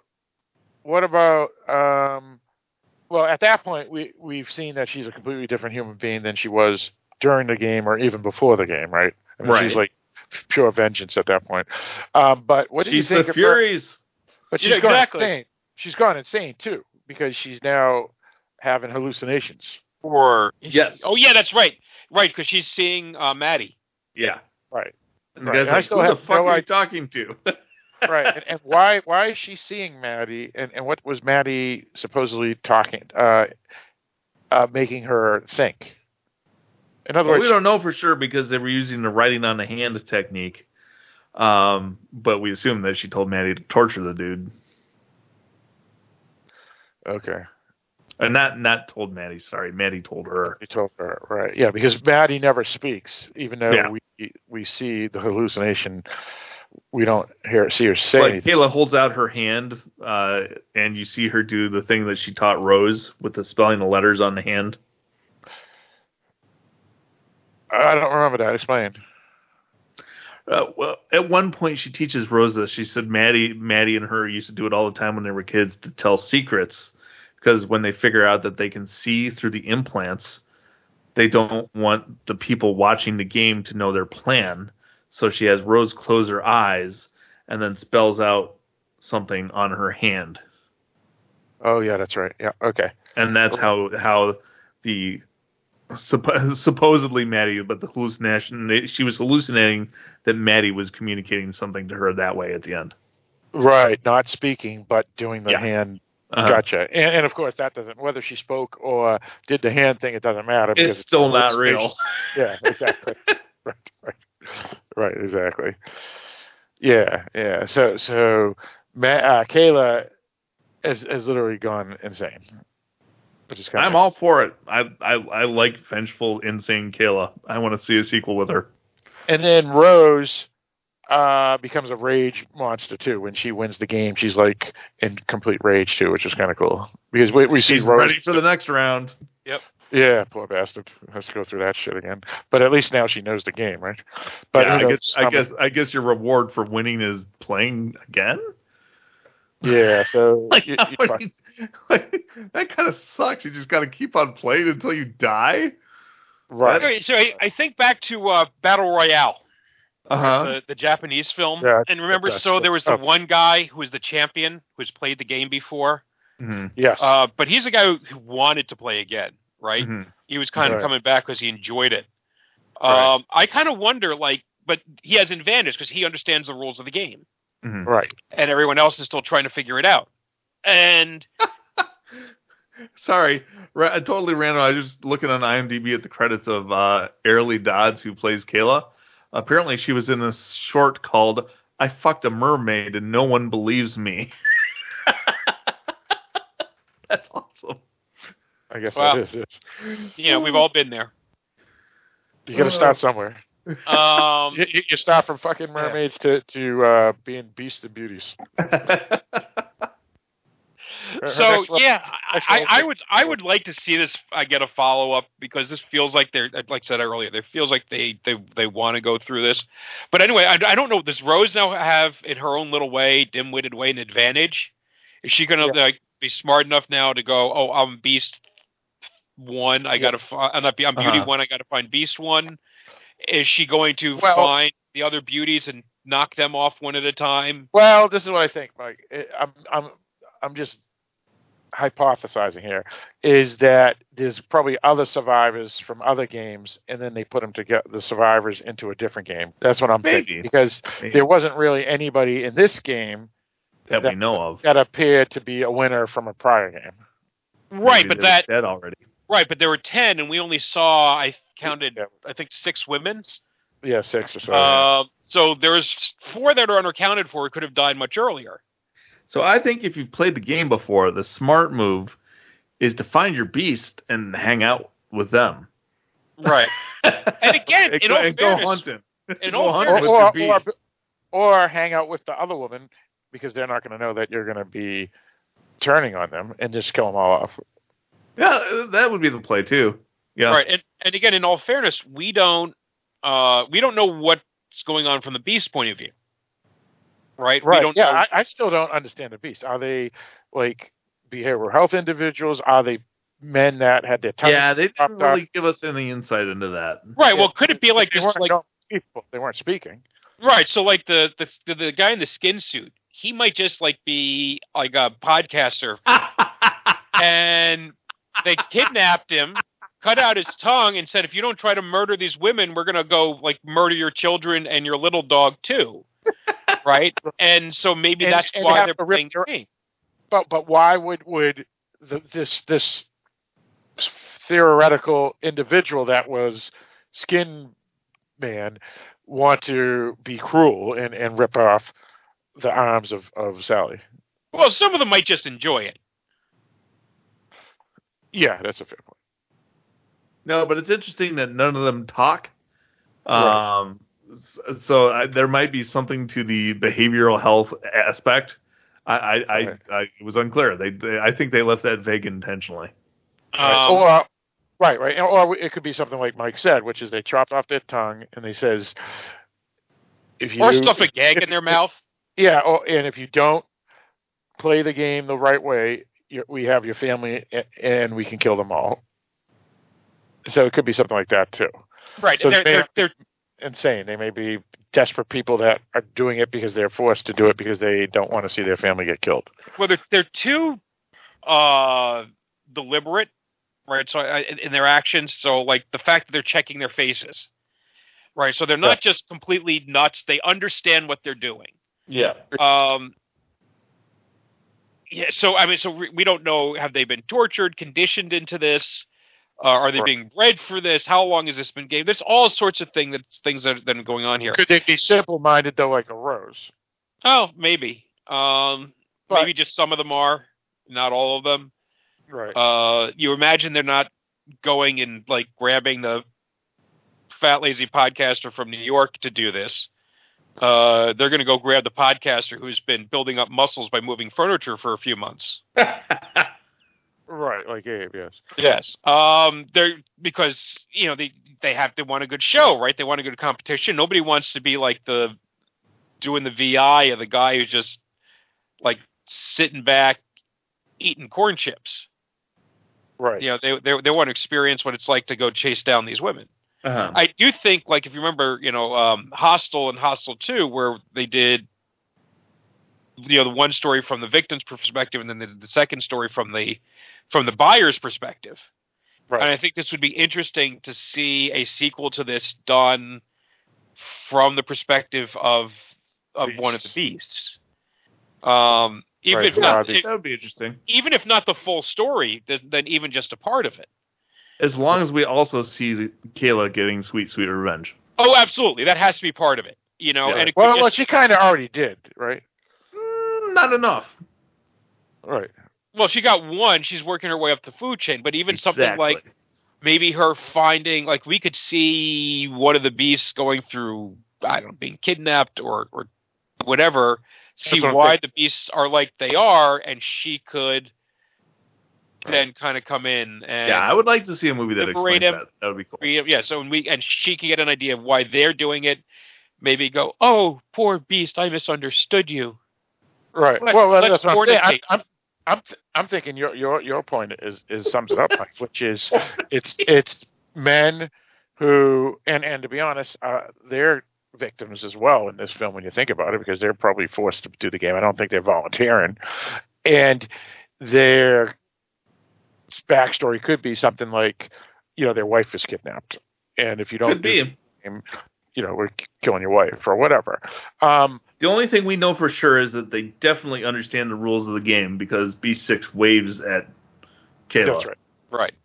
Well, at that point, we've seen that she's a completely different human being than she was during the game or even before the game, right? I mean, right. She's like pure vengeance at that point. But what do you think of Furies? But she's gone insane. She's gone insane too because she's now having hallucinations. Yes. Oh yeah, that's right. Right, because she's seeing Maddie. Yeah. Right. And the guy's like, who the fuck are you talking to? Right. And why is she seeing Maddie? And what was Maddie supposedly making her think? In other words, we don't know for sure because they were using the writing on the hand technique. But we assume that she told Maddie to torture the dude. Okay. And not told Maddie, sorry. Maddie told her. He told her, right. Yeah, because Maddie never speaks, even though we see the hallucination. We don't see her say anything. Kayla holds out her hand, and you see her do the thing that she taught Rose with the spelling the letters on the hand. I don't remember that. Explain. Well, at one point she teaches Rose this. She said Maddie and her used to do it all the time when they were kids to tell secrets. Because when they figure out that they can see through the implants, they don't want the people watching the game to know their plan. So she has Rose close her eyes and then spells out something on her hand. Oh, yeah, that's right. Yeah, okay. And that's how the supposedly Maddie, but the hallucination, she was hallucinating that Maddie was communicating something to her that way at the end. Right, not speaking, but doing the hand. Gotcha. And of course, that doesn't, whether she spoke or did the hand thing, it doesn't matter. It's still not real. Yeah, exactly. Right, exactly. Yeah. So Kayla has literally gone insane. I'm all for it. I like vengeful, insane Kayla. I want to see a sequel with her. And then Rose becomes a rage monster too. When she wins the game, she's like in complete rage too, which is kind of cool because we see Rose ready for the next round. Yep. Yeah, poor bastard has to go through that shit again. But at least now she knows the game, right? But yeah, I guess your reward for winning is playing again. Yeah, so that kind of sucks. You just got to keep on playing until you die. Right. So I think back to Battle Royale. Uh-huh. The Japanese film. Yeah, and remember, there was the one guy who was the champion who's played the game before. Mm-hmm. Yes. But he's a guy who wanted to play again, right? Mm-hmm. He was kind of coming back because he enjoyed it. Right. I kind of wonder, but he has an advantage because he understands the rules of the game. Mm-hmm. Right. And everyone else is still trying to figure it out. And... Sorry, totally random. I was just looking on IMDb at the credits of Airly Dodds, who plays Kayla. Apparently, she was in a short called "I Fucked a Mermaid and No One Believes Me." That's awesome. I guess that is. Yeah, we've all been there. You got to start somewhere. You start from fucking mermaids to being beasts and beauties. So I would like to see this. I get a follow up because this feels like they're, like I said earlier, it feels like they want to go through this. But anyway, I don't know. Does Rose now have, in her own little way, dim-witted way, an advantage? Is she going to be smart enough now to go? Oh, I'm Beast 1. I got to find. I'm Beauty 1. I got to find Beast 1. Is she going to find the other beauties and knock them off one at a time? Well, this is what I think, Mike. I'm just hypothesizing here, is that there's probably other survivors from other games, and then they put them together, the survivors, into a different game. That's what I'm thinking, because there wasn't really anybody in this game that we know of that appeared to be a winner from a prior game. Right, Maybe but that dead already. Right, but there were 10, and we only saw, I counted, I think 6 women. Yeah, 6 or so. So there's 4 that are unaccounted for who could have died much earlier. So I think if you've played the game before, the smart move is to find your beast and hang out with them. Right. And again, in all fairness, go hunting. Or hang out with the other woman, because they're not going to know that you're going to be turning on them, and just kill them all off. Yeah, that would be the play too. Yeah. Right. And again, in all fairness, we don't know what's going on from the beast's point of view. Right. Right. We don't yeah. know. I still don't understand the beast. Are they like behavioral health individuals? Are they men that had their tongues? Yeah, they didn't really up? give us any insight into that. Right. Yeah. Well, could it be like they this? They weren't speaking. Right. So like the guy in the skin suit, he might just like be like a podcaster, and they kidnapped him, cut out his tongue, and said, if you don't try to murder these women, we're going to go like murder your children and your little dog too. Right. And so maybe that's why they're playing the game. But why would this theoretical individual that was Skin Man want to be cruel and rip off the arms of Sally? Well, some of them might just enjoy it. Yeah, that's a fair point. No, but it's interesting that none of them talk. Right. So there might be something to the behavioral health aspect. It was unclear. I think they left that vague intentionally. Right. Or it could be something like Mike said, which is they chopped off their tongue and they says, or stuff a gag in their mouth. Yeah, and if you don't play the game the right way, we have your family and we can kill them all. So it could be something like that too. Right. So they're insane. They may be desperate people that are doing it because they're forced to do it because they don't want to see their family get killed. Well, they're too deliberate, right? So in their actions, so like the fact that they're checking their faces, right? So they're not just completely nuts. They understand what they're doing. Yeah. Yeah. So I mean, we don't know. Have they been tortured, conditioned into this? Are they being bred for this? How long has this been game? There's all sorts of things that are going on here. Could they be simple-minded though, like a Rose? Oh, maybe. Maybe just some of them are, not all of them. Right. You imagine they're not going and like grabbing the fat lazy podcaster from New York to do this. They're going to go grab the podcaster who's been building up muscles by moving furniture for a few months. Right, like Abe, yes. Yes. They're because they want a good show, right? They want a good competition. Nobody wants to be like doing the VI or the guy who's just like sitting back eating corn chips. Right. They want to experience what it's like to go chase down these women. Uh-huh. I do think, like, if you remember, Hostel and Hostel 2, where they did, the one story from the victim's perspective, and then the second story from the buyer's perspective. Right. And I think this would be interesting to see a sequel to this done from the perspective of one of the beasts. That would be interesting. Even if not the full story, then even just a part of it. As long as we also see Kayla getting sweet revenge. Oh, absolutely. That has to be part of it. Yeah. And well, she kind of already did, right? Not enough. Right. Well, she got one. She's working her way up the food chain. But even something like maybe her finding, like, we could see one of the beasts going through, I don't know, being kidnapped or whatever, see why the beasts are like they are, and she could then kind of come in and I would like to see a movie that explains that. That would be cool. Yeah, so she can get an idea of why they're doing it. Maybe go, oh, poor beast, I misunderstood you. Right. That's what I'm thinking. Your point is sums it up, Mike, which is it's men who and to be honest, they're victims as well in this film when you think about it, because they're probably forced to do the game. I don't think they're volunteering, and their backstory could be something like, their wife is kidnapped, and if you don't do the game, we're killing your wife or whatever. The only thing we know for sure is that they definitely understand the rules of the game, because B6 waves at Kayla. That's right. Right. That's right.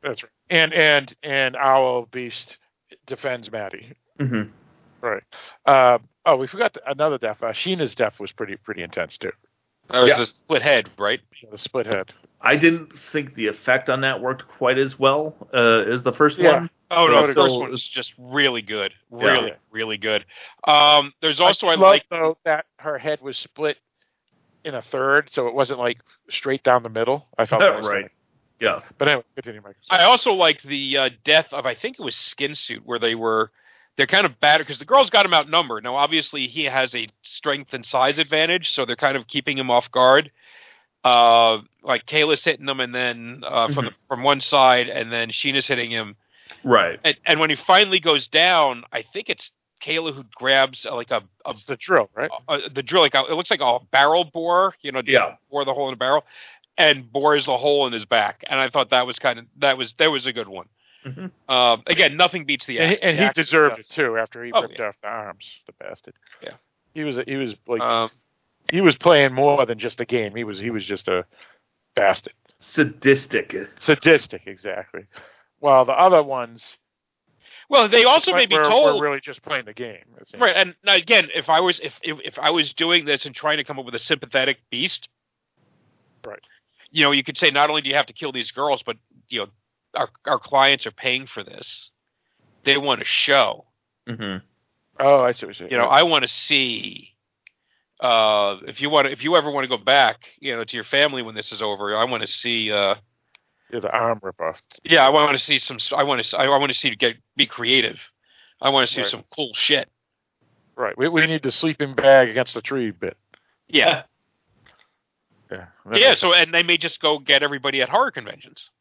And Owl Beast defends Maddie. Mm-hmm. Right. We forgot another death. Sheena's death was pretty intense too. That was a split head, right? The split head. I didn't think the effect on that worked quite as well as the first one. Oh no, the first one was just really good, really good. There's also I like though that her head was split in a third, so it wasn't like straight down the middle. I thought that was right. Funny. Yeah, but anyway, continue, Mike. I also like the death of I think it was Skin Suit where they're kind of battered because the girls got him outnumbered. Now obviously he has a strength and size advantage, so they're kind of keeping him off guard. Like Kayla's hitting him, and then from one side, and then Sheena's hitting him. Right. And when he finally goes down, I think it's Kayla who grabs it's the drill, right? The drill, it looks like a barrel bore, bore the hole in the barrel, and bores the hole in his back. And I thought that was a good one. Mm-hmm. Again, nothing beats the axe. And he deserved it too after he ripped off the arms, the bastard. Yeah. He was like he was playing more than just a game. He was just a bastard. Sadistic, exactly. While the other ones, they also may be told we're really just playing the game, right? And now again, if I was doing this and trying to come up with a sympathetic beast, right? You could say not only do you have to kill these girls, but our clients are paying for this. They want a show. Mm-hmm. Oh, I see what you're saying. I want to see. If you ever want to go back, to your family when this is over, I want to see. The arm rip off. Yeah, I want to see some. I want to see be creative. I want to see some cool shit. Right. We need the sleeping bag against the tree bit. Yeah. Yeah. Yeah. So, and they may just go get everybody at horror conventions.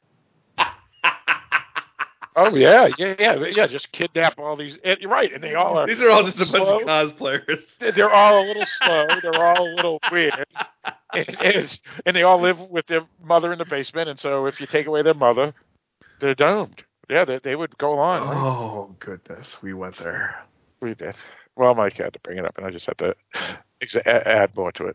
Oh yeah. Just kidnap all these. You're right, and they all are. These are all just a slow. bunch of cosplayers. They're all a little slow. They're all a little weird, and they all live with their mother in the basement. And so, if you take away their mother, they're doomed. Yeah, they would go on. Right? Oh goodness, we went there. We did. Well, Mike had to bring it up, and I just had to add more to it.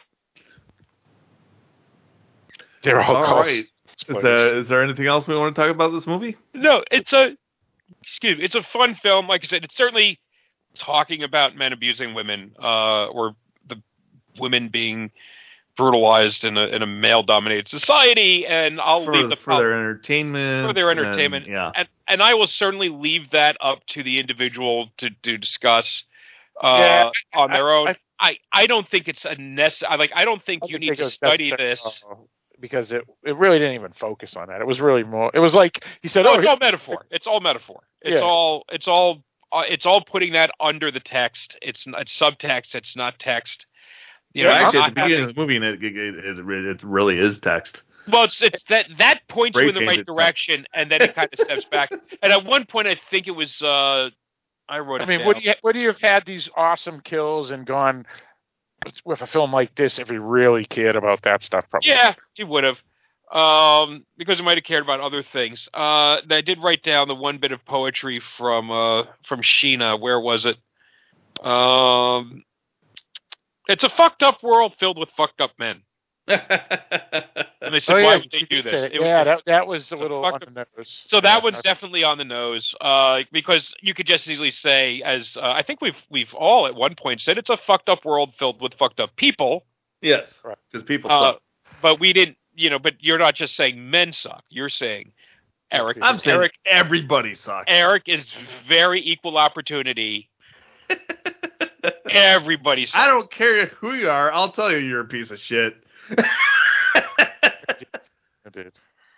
They're all right. Is there anything else we want to talk about this movie? No, it's a fun film. Like I said, it's certainly talking about men abusing women, or the women being brutalized in a male-dominated society. And I'll leave for their entertainment. And I will certainly leave that up to the individual to discuss on their own. I don't think it's a necessary. I don't think you need to study this. Because it really didn't even focus on that. It was really more. It was like he said, it's all metaphor. It's all metaphor. It's all putting that under the text. It's subtext. It's not text. Actually, at the beginning of the movie, it really is text. Well, it's that points you in the right direction, and then it kind of steps back. And at one point, I think it was. I wrote it down. Would you have had these awesome kills and gone? With a film like this, if he really cared about that stuff, probably. Yeah, he would have. Because he might have cared about other things. I did write down the one bit of poetry from Sheena. Where was it? It's a fucked up world filled with fucked up men. And they said, why would they do this? That was a little on the nose. So that one's definitely on the nose, because you could just easily say, as I think we've all at one point said, it's a fucked up world filled with fucked up people. Yes, because people suck. But we didn't, but you're not just saying men suck. You're saying Eric. I'm saying everybody sucks. Eric is very equal opportunity. Everybody sucks. I don't care who you are. I'll tell you you're a piece of shit. I did.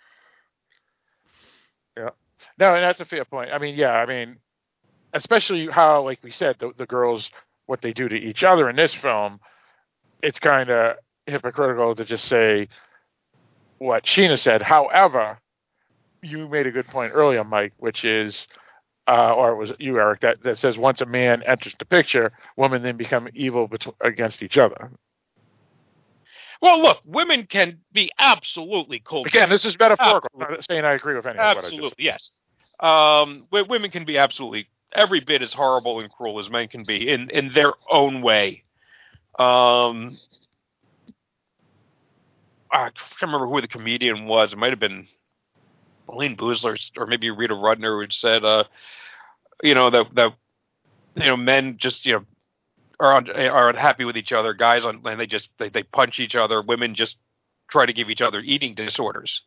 Yeah. No, and that's a fair point. Especially how, like we said, the girls, what they do to each other in this film, it's kind of hypocritical to just say what Sheena said. However, you made a good point earlier, Mike, which is, or it was you, Eric, that says once a man enters the picture, women then become evil against each other. Well, look, women can be absolutely cold. Again, this is metaphorical. I'm not saying I agree with anything. Absolutely, yes. Women can be absolutely every bit as horrible and cruel as men can be in their own way. I can't remember who the comedian was. It might have been Elaine Boozler or maybe Rita Rudner, who said, that men just are unhappy with each other. Guys and they punch each other. Women just try to give each other eating disorders.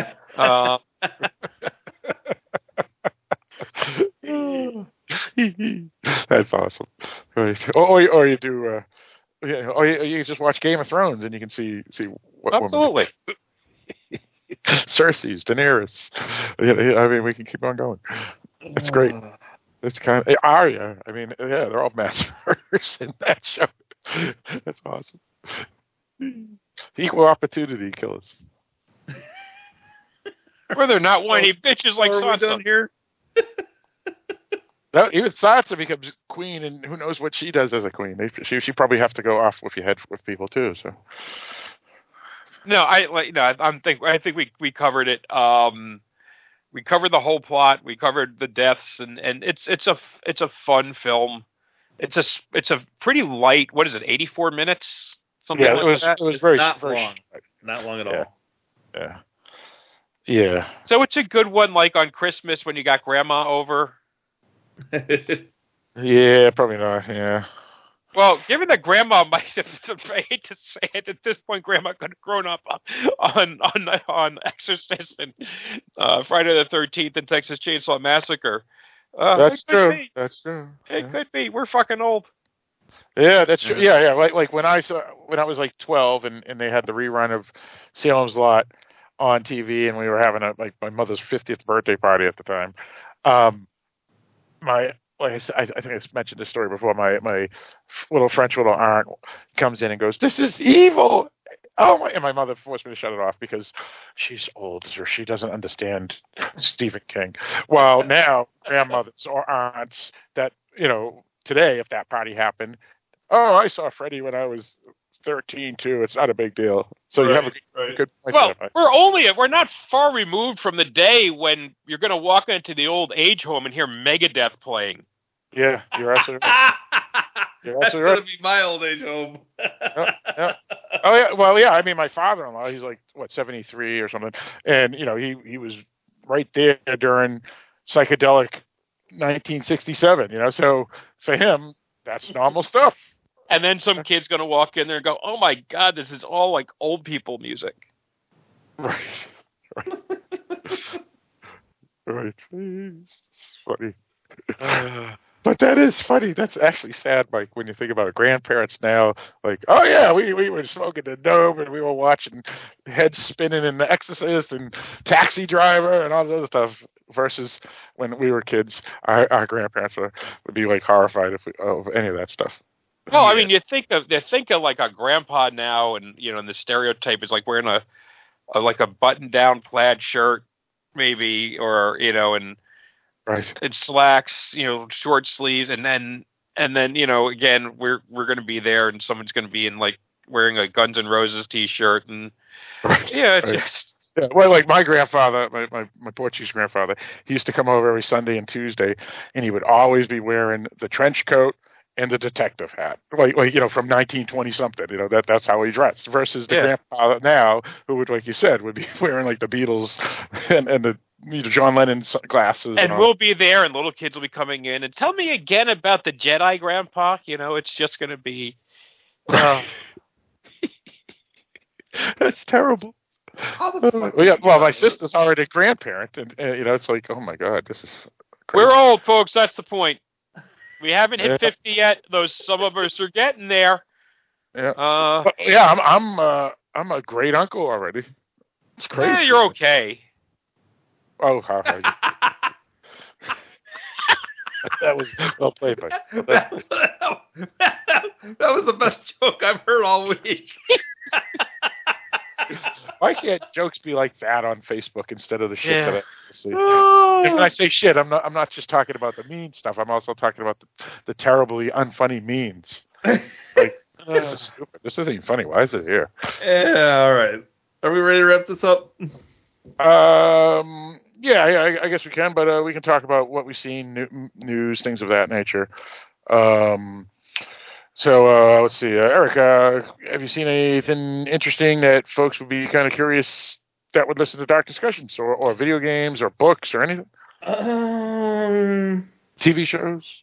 That's awesome. Right. Or you do. Or you just watch Game of Thrones and you can see what absolutely. Cersei's, Daenerys. I mean, we can keep on going. It's great. It's kind of Arya. I mean, yeah, they're all mass murderers in that show. That's awesome. Equal opportunity killers. Where they're not whiny bitches like Sansa. Down here. No, even Sansa becomes queen, and who knows what she does as a queen? She probably have to go off with your head with people too. So. No, I think we covered it. We covered the whole plot. We covered the deaths, and it's a fun film. It's a pretty light. What is it? 84 minutes. Something like that. It was very not very long. Not long at all. Yeah. Yeah. So it's a good one, like on Christmas when you got Grandma over. Yeah, probably not. Yeah. Well, given that Grandma might have, I hate to say it, at this point, Grandma could have grown up on Exorcist and Friday the 13th and Texas Chainsaw Massacre. That's true. That's true. It could be. We're fucking old. Yeah, that's true. Yeah. Like when I was like 12 and they had the rerun of Salem's Lot on TV, and we were having my mother's 50th birthday party at the time. I think I mentioned this story before. My French little aunt comes in and goes, "This is evil." And my mother forced me to shut it off because she's old or she doesn't understand Stephen King. Well, now grandmothers or aunts that, today, if that party happened, I saw Freddy when I was 13 too. It's not a big deal. So you have a good point. Well, we're not far removed from the day when you're going to walk into the old age home and hear Megadeth playing. Yeah, you're absolutely right. That's going to be my old age home. Yeah. Oh yeah. Well, yeah. I mean, my father-in-law, he's like 73 or something, and he was right there during psychedelic 1967. So for him, that's normal stuff. And then some kid's going to walk in there and go, "Oh my God, this is all like old people music." Right. Right. It's funny. But that is funny. That's actually sad, Mike, when you think about it. Grandparents now, like, oh yeah, we were smoking the dope and we were watching Heads Spinning in The Exorcist and Taxi Driver and all this other stuff. Versus when we were kids, our grandparents would be like horrified of any of that stuff. Well, I mean, you think of like a grandpa now, and and the stereotype is like wearing a button-down plaid shirt, maybe, or and. Right. It slacks, short sleeves, and then again, we're going to be there, and someone's going to be in like wearing a Guns N' Roses T-shirt, and just. Yeah, well, like my grandfather, my Portuguese grandfather, he used to come over every Sunday and Tuesday, and he would always be wearing the trench coat and the detective hat, like from 1920 something. That's how he dressed. Versus the grandfather now, who would, like you said, would be wearing like the Beatles and the. John Lennon's glasses. And we'll be there, and little kids will be coming in. And tell me again about the Jedi, Grandpa. It's just going to be... That's terrible. Well, my sister's already a grandparent, and it's like, oh my God, this is crazy. We're old, folks. That's the point. We haven't hit 50 yet, though some of us are getting there. Yeah. I'm a great uncle already. It's crazy. Yeah, you're okay. Oh, how are you? That was well played, Mike. That was the best joke I've heard all week. Why can't jokes be like that on Facebook instead of the shit that I see? And when I say shit, I'm not just talking about the mean stuff. I'm also talking about the terribly unfunny means. Like, this is stupid. This isn't even funny. Why is it here? Yeah, all right. Are we ready to wrap this up? Yeah, I guess we can, but we can talk about what we've seen, news, things of that nature. So let's see, Eric, have you seen anything interesting that folks would be kind of curious that would listen to Dark Discussions or video games or books or anything? TV shows?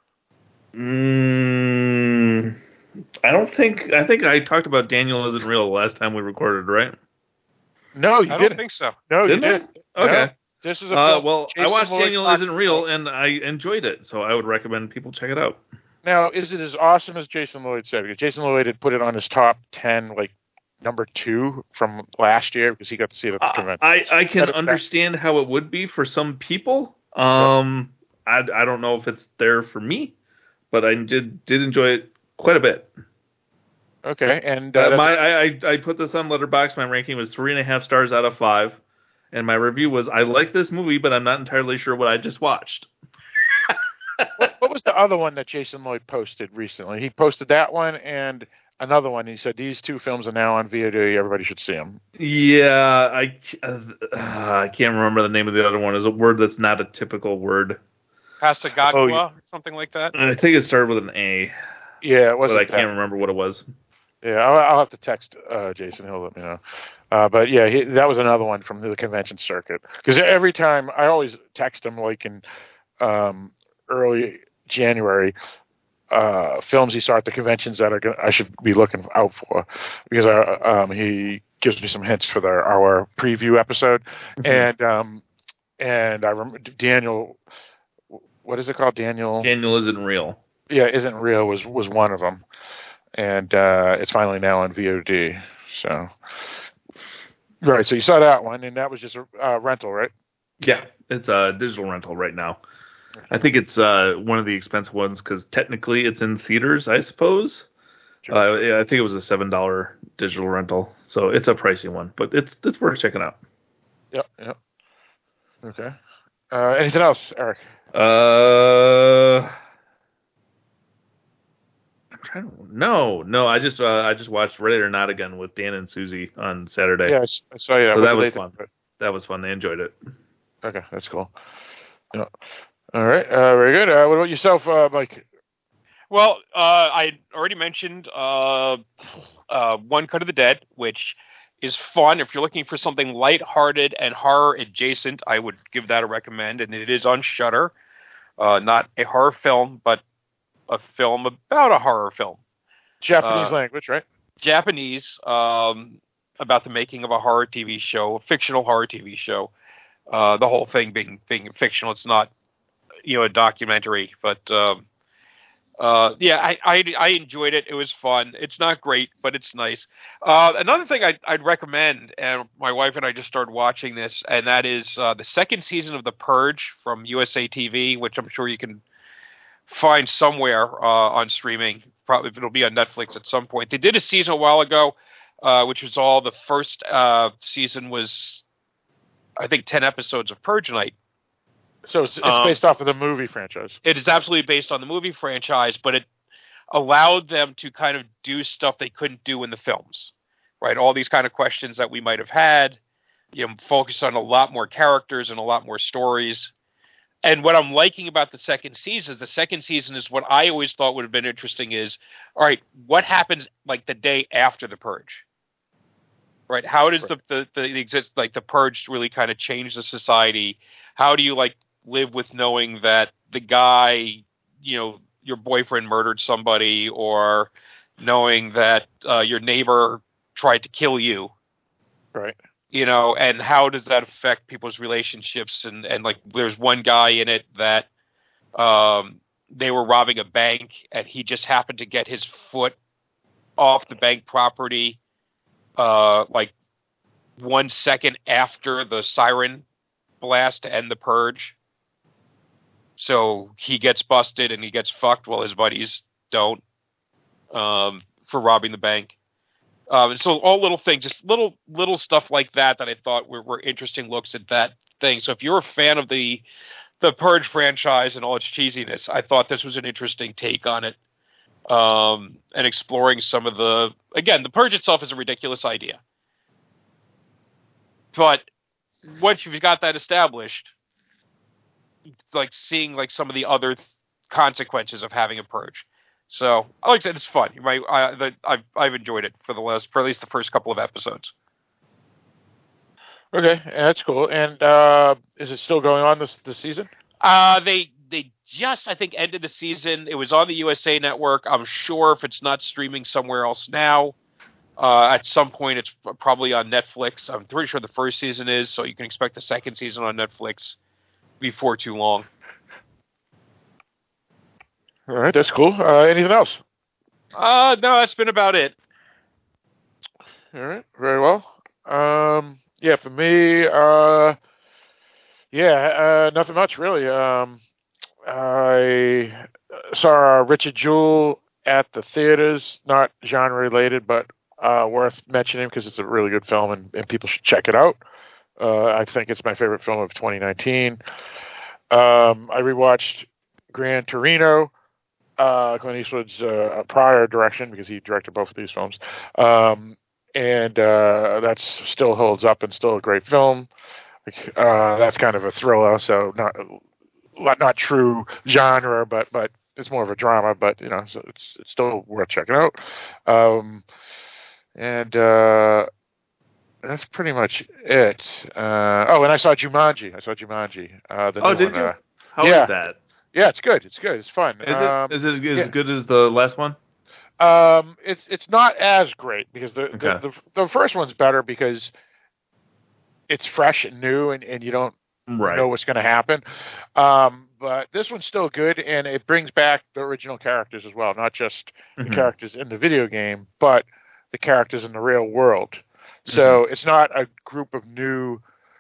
I think I talked about Daniel Isn't Real the last time we recorded, right? No, you didn't. I don't think so. No, Didn't you didn't. I? Okay. No. This is a film. Well, I Jason watched Lloyd Daniel Isn't Real, and I enjoyed it, so I would recommend people check it out. Now, is it as awesome as Jason Lloyd said? Because Jason Lloyd had put it on his top 10, like, number 2 from last year, because he got to see it at the convention. I can understand how it would be for some people. I don't know if it's there for me, but I did enjoy it quite a bit. Okay, and I put this on Letterboxd. My ranking was 3.5 stars out of 5, and my review was, I like this movie, but I'm not entirely sure what I just watched. what was the other one that Jason Lloyd posted recently? He posted that one and another one. He said, these 2 films are now on VOD. Everybody should see them. Yeah, I can't remember the name of the other one. It's a word that's not a typical word. Pasagagua, or something like that? I think it started with an A. Yeah, it was. But I can't remember what it was. Yeah, I'll have to text Jason. He'll let me know. But yeah, that was another one from the convention circuit. Because every time I always text him, like in early January, films he saw at the conventions that I should be looking out for, because he gives me some hints for our preview episode, and I remember Daniel. What is it called? Daniel Isn't Real. Yeah, Isn't Real was one of them. And it's finally now on VOD. So, right. So you saw that one, and that was just a rental, right? Yeah, it's a digital rental right now. I think it's one of the expensive ones because technically it's in theaters, I suppose. Sure. Yeah, I think it was a $7 digital rental, so it's a pricey one, but it's worth checking out. Yep. Okay. Anything else, Eric? No. I just watched Ready or Not again with Dan and Susie on Saturday. Yeah, I saw you. So that was fun. That was fun. They enjoyed it. Okay, that's cool. Yeah. All right. Very good. What about yourself, Mike? Well, I already mentioned One Cut of the Dead, which is fun. If you're looking for something lighthearted and horror adjacent, I would give that a recommend. And it is on Shudder. Not a horror film, but a film about a horror film. Japanese language, right? Japanese, about the making of a horror TV show, a fictional horror TV show. The whole thing being fictional. It's not, a documentary, but I enjoyed it. It was fun. It's not great, but it's nice. Another thing I'd recommend, and my wife and I just started watching this, and that is the second season of The Purge from USA TV, which I'm sure you can find somewhere on streaming. Probably it'll be on Netflix at some point. They did a season a while ago, which was all the first season was, I think, 10 episodes of Purge Night. So it's based off of the movie franchise. It is absolutely based on the movie franchise, but it allowed them to kind of do stuff they couldn't do in the films, right? All these kind of questions that we might have had, focus on a lot more characters and a lot more stories. And what I'm liking about the second season is what I always thought would have been interesting is, all right, what happens like the day after the Purge? Right? How does the Purge really kind of change the society? How do you live with knowing that the guy, your boyfriend murdered somebody, or knowing that your neighbor tried to kill you? Right. And how does that affect people's relationships? And there's one guy in it that they were robbing a bank, and he just happened to get his foot off the bank property 1 second after the siren blast to end the Purge. So he gets busted and he gets fucked while his buddies don't, for robbing the bank. So all little things, just little stuff like that I thought were interesting looks at that thing. So if you're a fan of the Purge franchise and all its cheesiness, I thought this was an interesting take on it. And exploring some of the Purge itself is a ridiculous idea. But once you've got that established, it's like seeing some of the other consequences of having a Purge. So, like I said, it's fun. I've enjoyed it for at least the first couple of episodes. Okay, that's cool. And is it still going on this season? They just, I think, ended the season. It was on the USA Network. I'm sure if it's not streaming somewhere else now, at some point it's probably on Netflix. I'm pretty sure the first season is, so you can expect the second season on Netflix before too long. All right, that's cool. Anything else? No, that's been about it. All right, very well. Yeah, for me, nothing much really. I saw Richard Jewell at the theaters, not genre related, but worth mentioning because it's a really good film and people should check it out. I think it's my favorite film of 2019. I rewatched Gran Torino, Clint Eastwood's prior direction, because he directed both of these films. And that still holds up and still a great film. That's kind of a thriller, so not true genre, but it's more of a drama. But so it's still worth checking out. And that's pretty much it. And I saw Jumanji. The new did one. you? How is that? Yeah, it's good. It's fun. Is it as good as the last one? It's not as great because the first one's better because it's fresh and new and you don't know what's going to happen. But this one's still good, and it brings back the original characters as well, not just the characters in the video game, but the characters in the real world. So it's not a group of new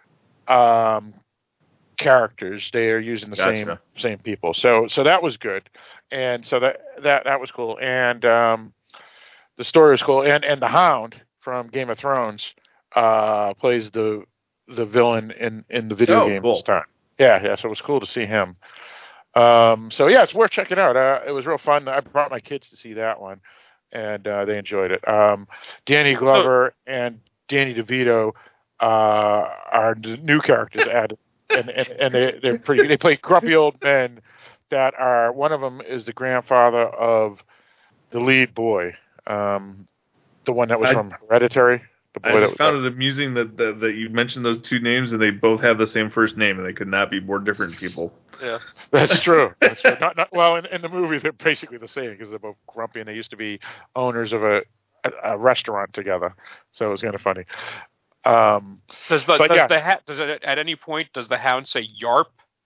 characters. They are using the same people. So that was good, and so that was cool, and the story was cool, and the Hound from Game of Thrones plays the villain in the video game this time. Yeah. So it was cool to see him. So yeah, it's worth checking out. It was real fun. I brought my kids to see that one, and they enjoyed it. Danny Glover and Danny DeVito are the new characters added, and they're pretty. They play grumpy old men that are. One of them is the grandfather of the lead boy, the one that was from Hereditary. I found it amusing that you mentioned those two names and they both have the same first name and they could not be more different people. Yeah, that's true. Well, in the movie they're basically the same because they're both grumpy and they used to be owners of a restaurant together, so it was kind of funny. Does at any point does the Hound say "yarp"?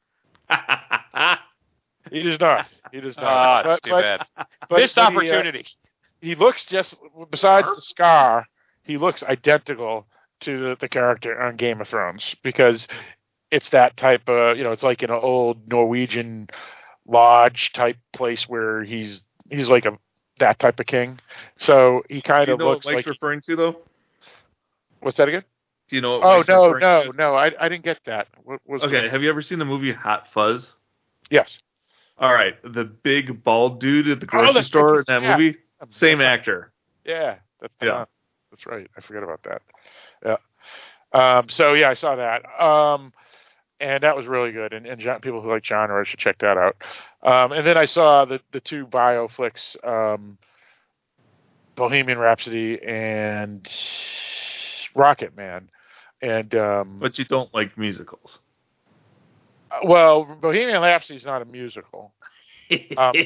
He does not. That's too bad. Missed opportunity. He looks just besides the scar. He looks identical to the character on Game of Thrones because it's that type of, it's like in an old Norwegian lodge type place where he's like that type of king. So he kind of looks like. What Mike's referring to though? What's that again? Do you know? What No. I didn't get that. Okay, have you ever seen the movie Hot Fuzz? Yes. All right, the big bald dude at the grocery store in that movie, same actor. Yeah. That's right. I forgot about that. Yeah. So yeah, I saw that. And that was really good. And people who like genre should check that out. And then I saw the two bio flicks, Bohemian Rhapsody and Rocket Man. And but you don't like musicals. Well, Bohemian Rhapsody is not a musical. And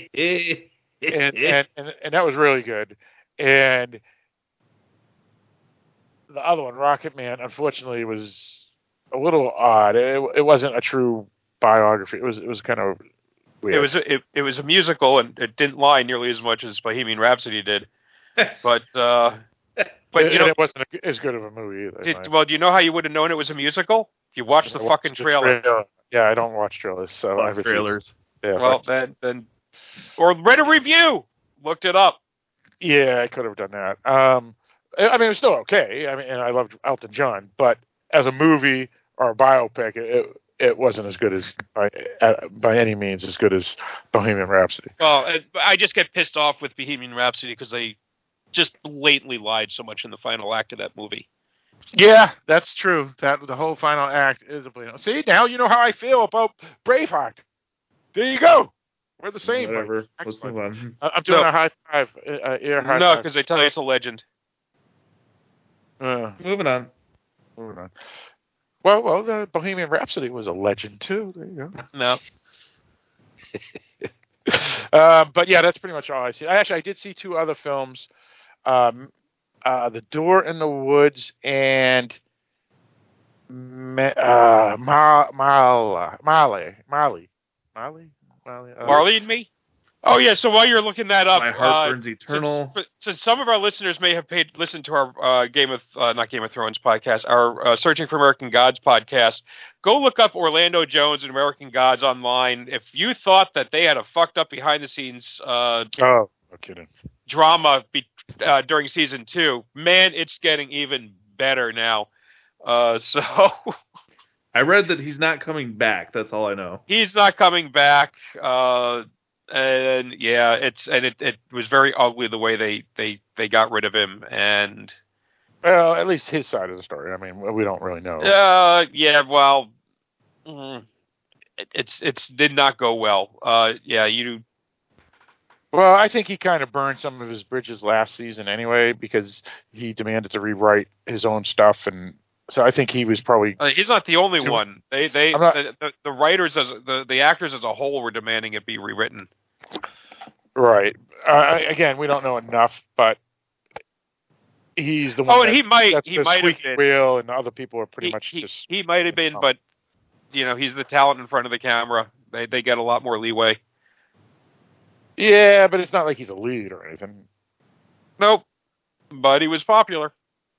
that was really good. And the other one, Rocket Man, unfortunately, was a little odd. It wasn't a true biography. It was kind of weird. It was a musical, and it didn't lie nearly as much as Bohemian Rhapsody did. But it wasn't as good of a movie either. Do you know how you would have known it was a musical? You watched the fucking trailer. Yeah, I don't watch trailers, so I trailers. Yeah, well, then, or read a review. Looked it up. Yeah, I could have done that. I mean, it was still okay. I mean, and I loved Elton John, but as a movie or a biopic, it wasn't as good as by any means as good as Bohemian Rhapsody. Well, I just get pissed off with Bohemian Rhapsody because they just blatantly lied so much in the final act of that movie. Yeah, that's true. That the whole final act is a blatant. See, now you know how I feel about Braveheart. There you go. We're the same. Whatever. Let's move on. I'm doing a high five. No, because they tell you it's a legend. Moving on. Well, the Bohemian Rhapsody was a legend too. There you go. No. But yeah, that's pretty much all I see. I did see 2 other films, The Door in the Woods and Marley and Me? Oh, yeah, so while you're looking that up... My Heart Burns Eternal. Since some of our listeners may have listened to our not Game of Thrones podcast, our Searching for American Gods podcast, go look up Orlando Jones and American Gods online. If you thought that they had a fucked up behind-the-scenes no kidding. drama during season 2, man, it's getting even better now. So... I read that he's not coming back. That's all I know. He's not coming back. And yeah, it was very ugly the way they got rid of him. And well, at least his side of the story. I mean, we don't really know. Yeah. Well, it's did not go well. Well, I think he kind of burned some of his bridges last season anyway because he demanded to rewrite his own stuff, and so I think he was probably. He's not the only one. The writers, the actors as a whole, were demanding it be rewritten. Right. Again, we don't know enough, but he's the one. Oh, and he might have been. Wheel, and other people are pretty much just. He might have been, but he's the talent in front of the camera. They get a lot more leeway. Yeah, but it's not like he's a lead or anything. Nope. But he was popular.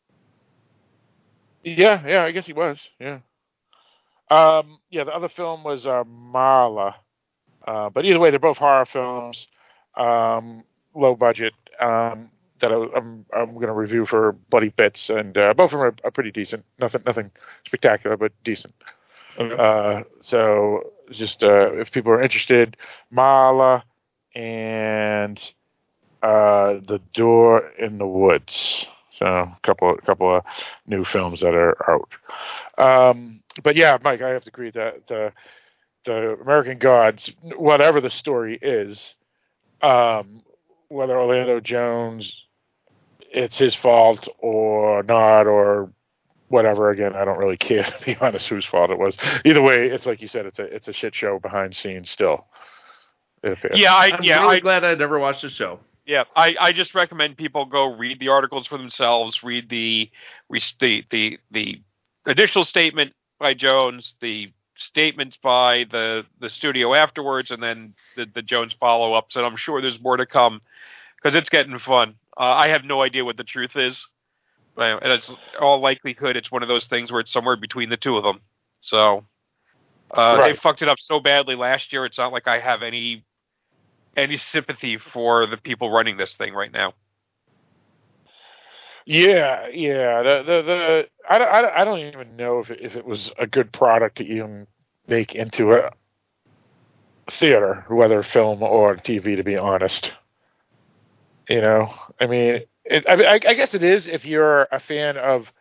Yeah, I guess he was. Yeah. The other film was Marla. But either way, they're both horror films, low budget, that I'm going to review for Bloody Bits, and both of them are pretty decent. Nothing spectacular, but decent. Okay. So just if people are interested, Marla and The Door in the Woods. So a couple of new films that are out. But yeah, Mike, I have to agree that the American Gods, whatever the story is, whether Orlando Jones, it's his fault or not, or whatever. Again, I don't really care, to be honest, whose fault it was. Either way, it's like you said, it's a shit show behind scenes still. I'm really glad I never watched the show. Yeah, I just recommend people go read the articles for themselves, read the initial statement by Jones, the statements by the studio afterwards, and then the Jones follow-ups, and I'm sure there's more to come, because it's getting fun. I have no idea what the truth is, and it's all likelihood it's one of those things where it's somewhere between the two of them. So They fucked it up so badly last year, it's not like I have any sympathy for the people running this thing right now. Yeah. I don't even know if it was a good product to even make into a theater, whether film or TV. To be honest, I mean, I guess it is if you're a fan of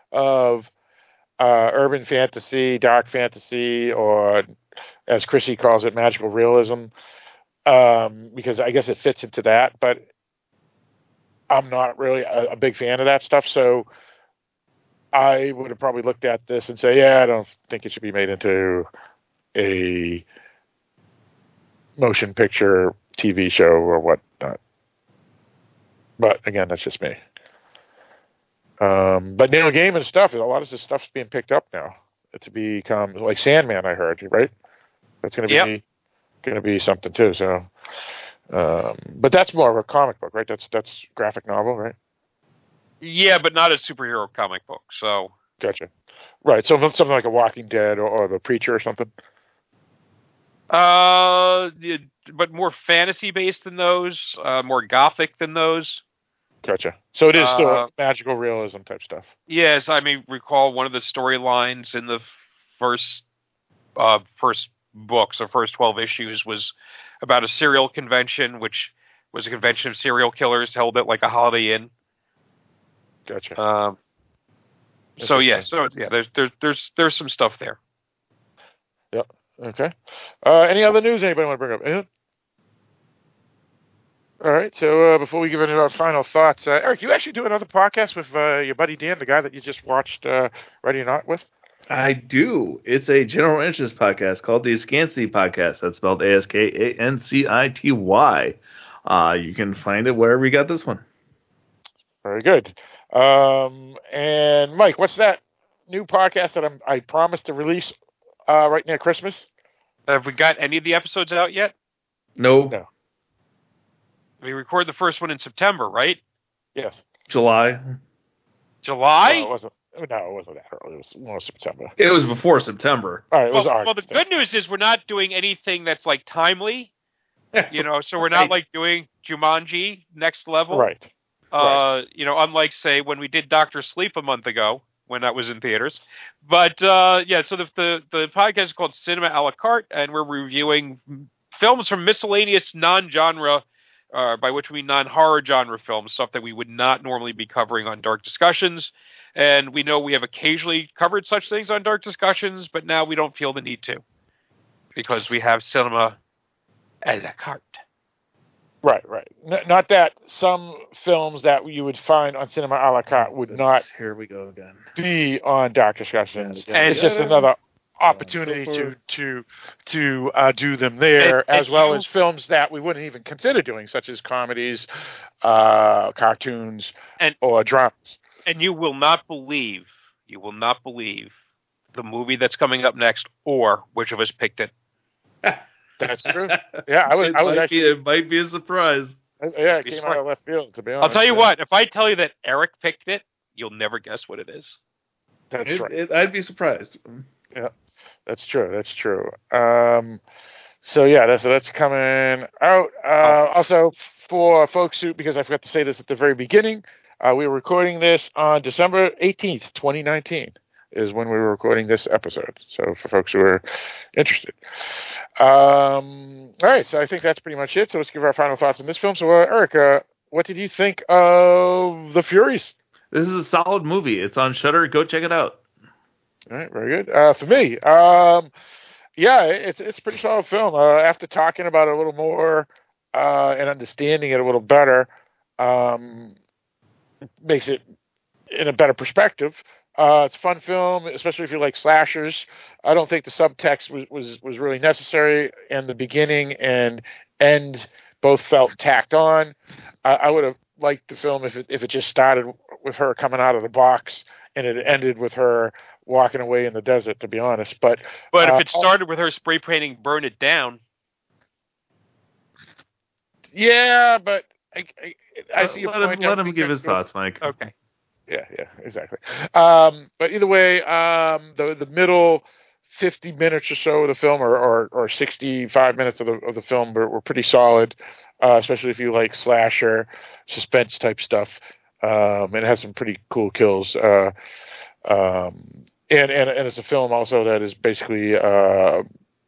urban fantasy, dark fantasy, or as Chrissy calls it, magical realism. Because I guess it fits into that, but I'm not really a big fan of that stuff. So I would have probably looked at this and say, I don't think it should be made into a motion picture TV show or whatnot. But again, that's just me. But Neil Gaiman stuff, a lot of this stuff's being picked up now to become like Sandman. I heard, right? That's going to be something too. So, but that's more of a comic book, right? That's graphic novel, right? Yeah, but not a superhero comic book. So gotcha. Right. So something like a Walking Dead or The Preacher or something. But more fantasy based than those, more gothic than those. Gotcha. So it is still magical realism type stuff. Yes, I may recall one of the storylines in the first books, the first 12 issues, was about a serial convention, which was a convention of serial killers held at like a Holiday Inn. Gotcha. There's some stuff there. Yep. Okay. Any other news anybody want to bring up? Anything? All right. So before we give any of our final thoughts, Eric, you actually do another podcast with your buddy Dan, the guy that you just watched Ready or Not with? I do. It's a general interest podcast called the Ascancity Podcast. That's spelled Askancity. You can find it wherever you got this one. Very good. And Mike, what's that new podcast that I promised to release right near Christmas? Have we got any of the episodes out yet? No. We recorded the first one in September, right? Yes. July? No, it wasn't that early. It was more September. It was before September. All right, it was August. Well, the good news is we're not doing anything that's like timely, so we're not like doing Jumanji Next Level. Right. Unlike, say, when we did Dr. Sleep a month ago, when that was in theaters. But, so the podcast is called Cinema a la carte, and we're reviewing films from miscellaneous non-genre, by which we mean non-horror genre films, stuff that we would not normally be covering on Dark Discussions. And we know we have occasionally covered such things on Dark Discussions, but now we don't feel the need to, because we have Cinema a la carte. Right. Not that some films that you would find on Cinema a la carte would not. Here we go again. Be on Dark Discussions. And it's just another opportunity to do them there, as well as films that we wouldn't even consider doing, such as comedies, cartoons, or dramas. And you will not believe the movie that's coming up next, or which of us picked it. That's true. Yeah, it might be a surprise. Yeah, it came out of left field, to be honest. I'll tell you what, if I tell you that Eric picked it, you'll never guess what it is. That's right. I'd be surprised. Yeah, that's true. That's coming out. Also, for folks who, because I forgot to say this at the very beginning, we were recording this on December 18th, 2019. Is when we were recording this episode. So for folks who are interested. All right, so I think that's pretty much it. So let's give our final thoughts on this film. So Eric, what did you think of The Furies? This is a solid movie. It's on Shudder. Go check it out. All right, very good. For me, it's a pretty solid film. After talking about it a little more and understanding it a little better, makes it in a better perspective. It's a fun film, especially if you like slashers. I don't think the subtext was really necessary, and the beginning and end both felt tacked on. I would have liked the film if it just started with her coming out of the box and it ended with her walking away in the desert, to be honest. But if it started with her spray painting "Burn It Down," yeah, but I see your point. Let him give his thoughts, Mike. Okay. Yeah, exactly. But either way, the middle 50 minutes or so of the film, or 65 minutes of the film, were pretty solid, especially if you like slasher, suspense type stuff. And it has some pretty cool kills. And it's a film also that is basically a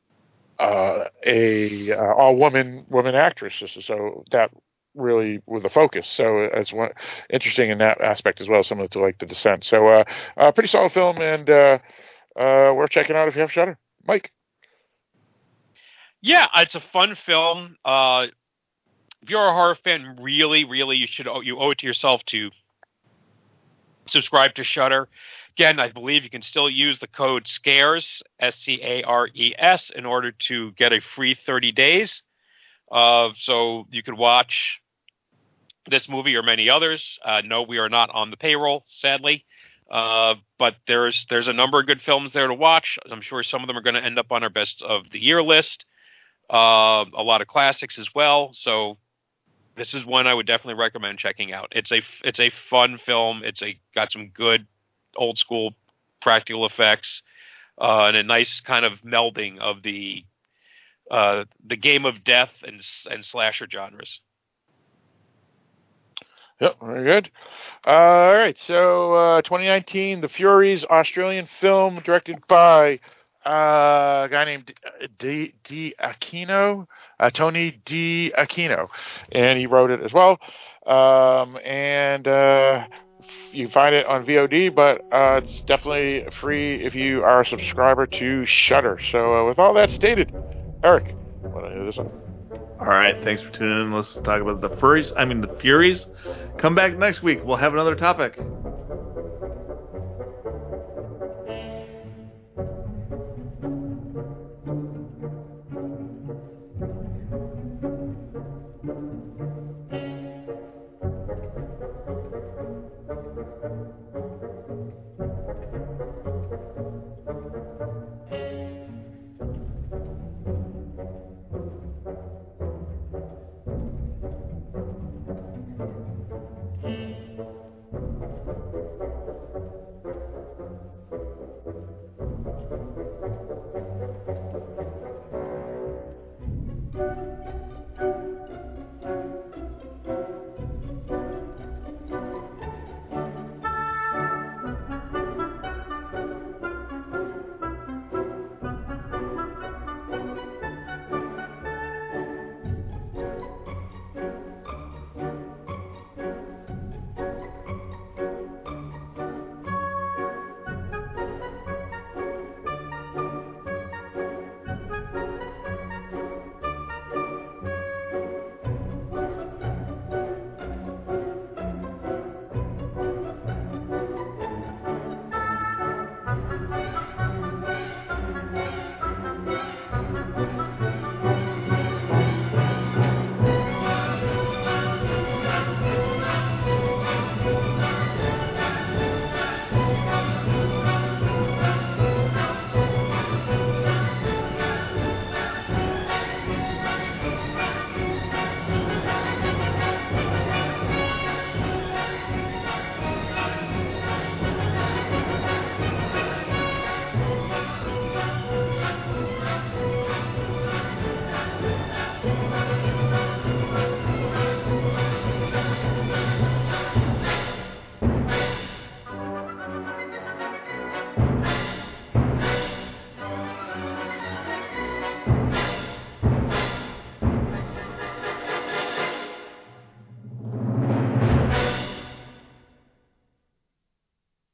all woman actress, so that really with the focus. So it's one interesting in that aspect as well, similar to like The Descent. So pretty solid film, and worth checking out if you have Shudder. Mike? Yeah, it's a fun film. If you're a horror fan, really, you owe it to yourself to subscribe to Shudder. Again, I believe you can still use the code SCARES, SCARES, in order to get a free 30 days. So you could watch this movie or many others. No, we are not on the payroll, sadly. But there's a number of good films there to watch. I'm sure some of them are going to end up on our best of the year list. A lot of classics as well. So this is one I would definitely recommend checking out. It's a fun film. Got some good old school practical effects, and a nice kind of melding of the game of death and slasher genres. Yep, very good. All right, so 2019, The Furies, Australian film directed by a guy named Aquino, Tony D. Aquino, and he wrote it as well. And you can find it on VOD, but it's definitely free if you are a subscriber to Shudder. So with all that stated, Eric, want to hear this one? All right, thanks for tuning in. Let's talk about The Furies. Come back next week. We'll have another topic.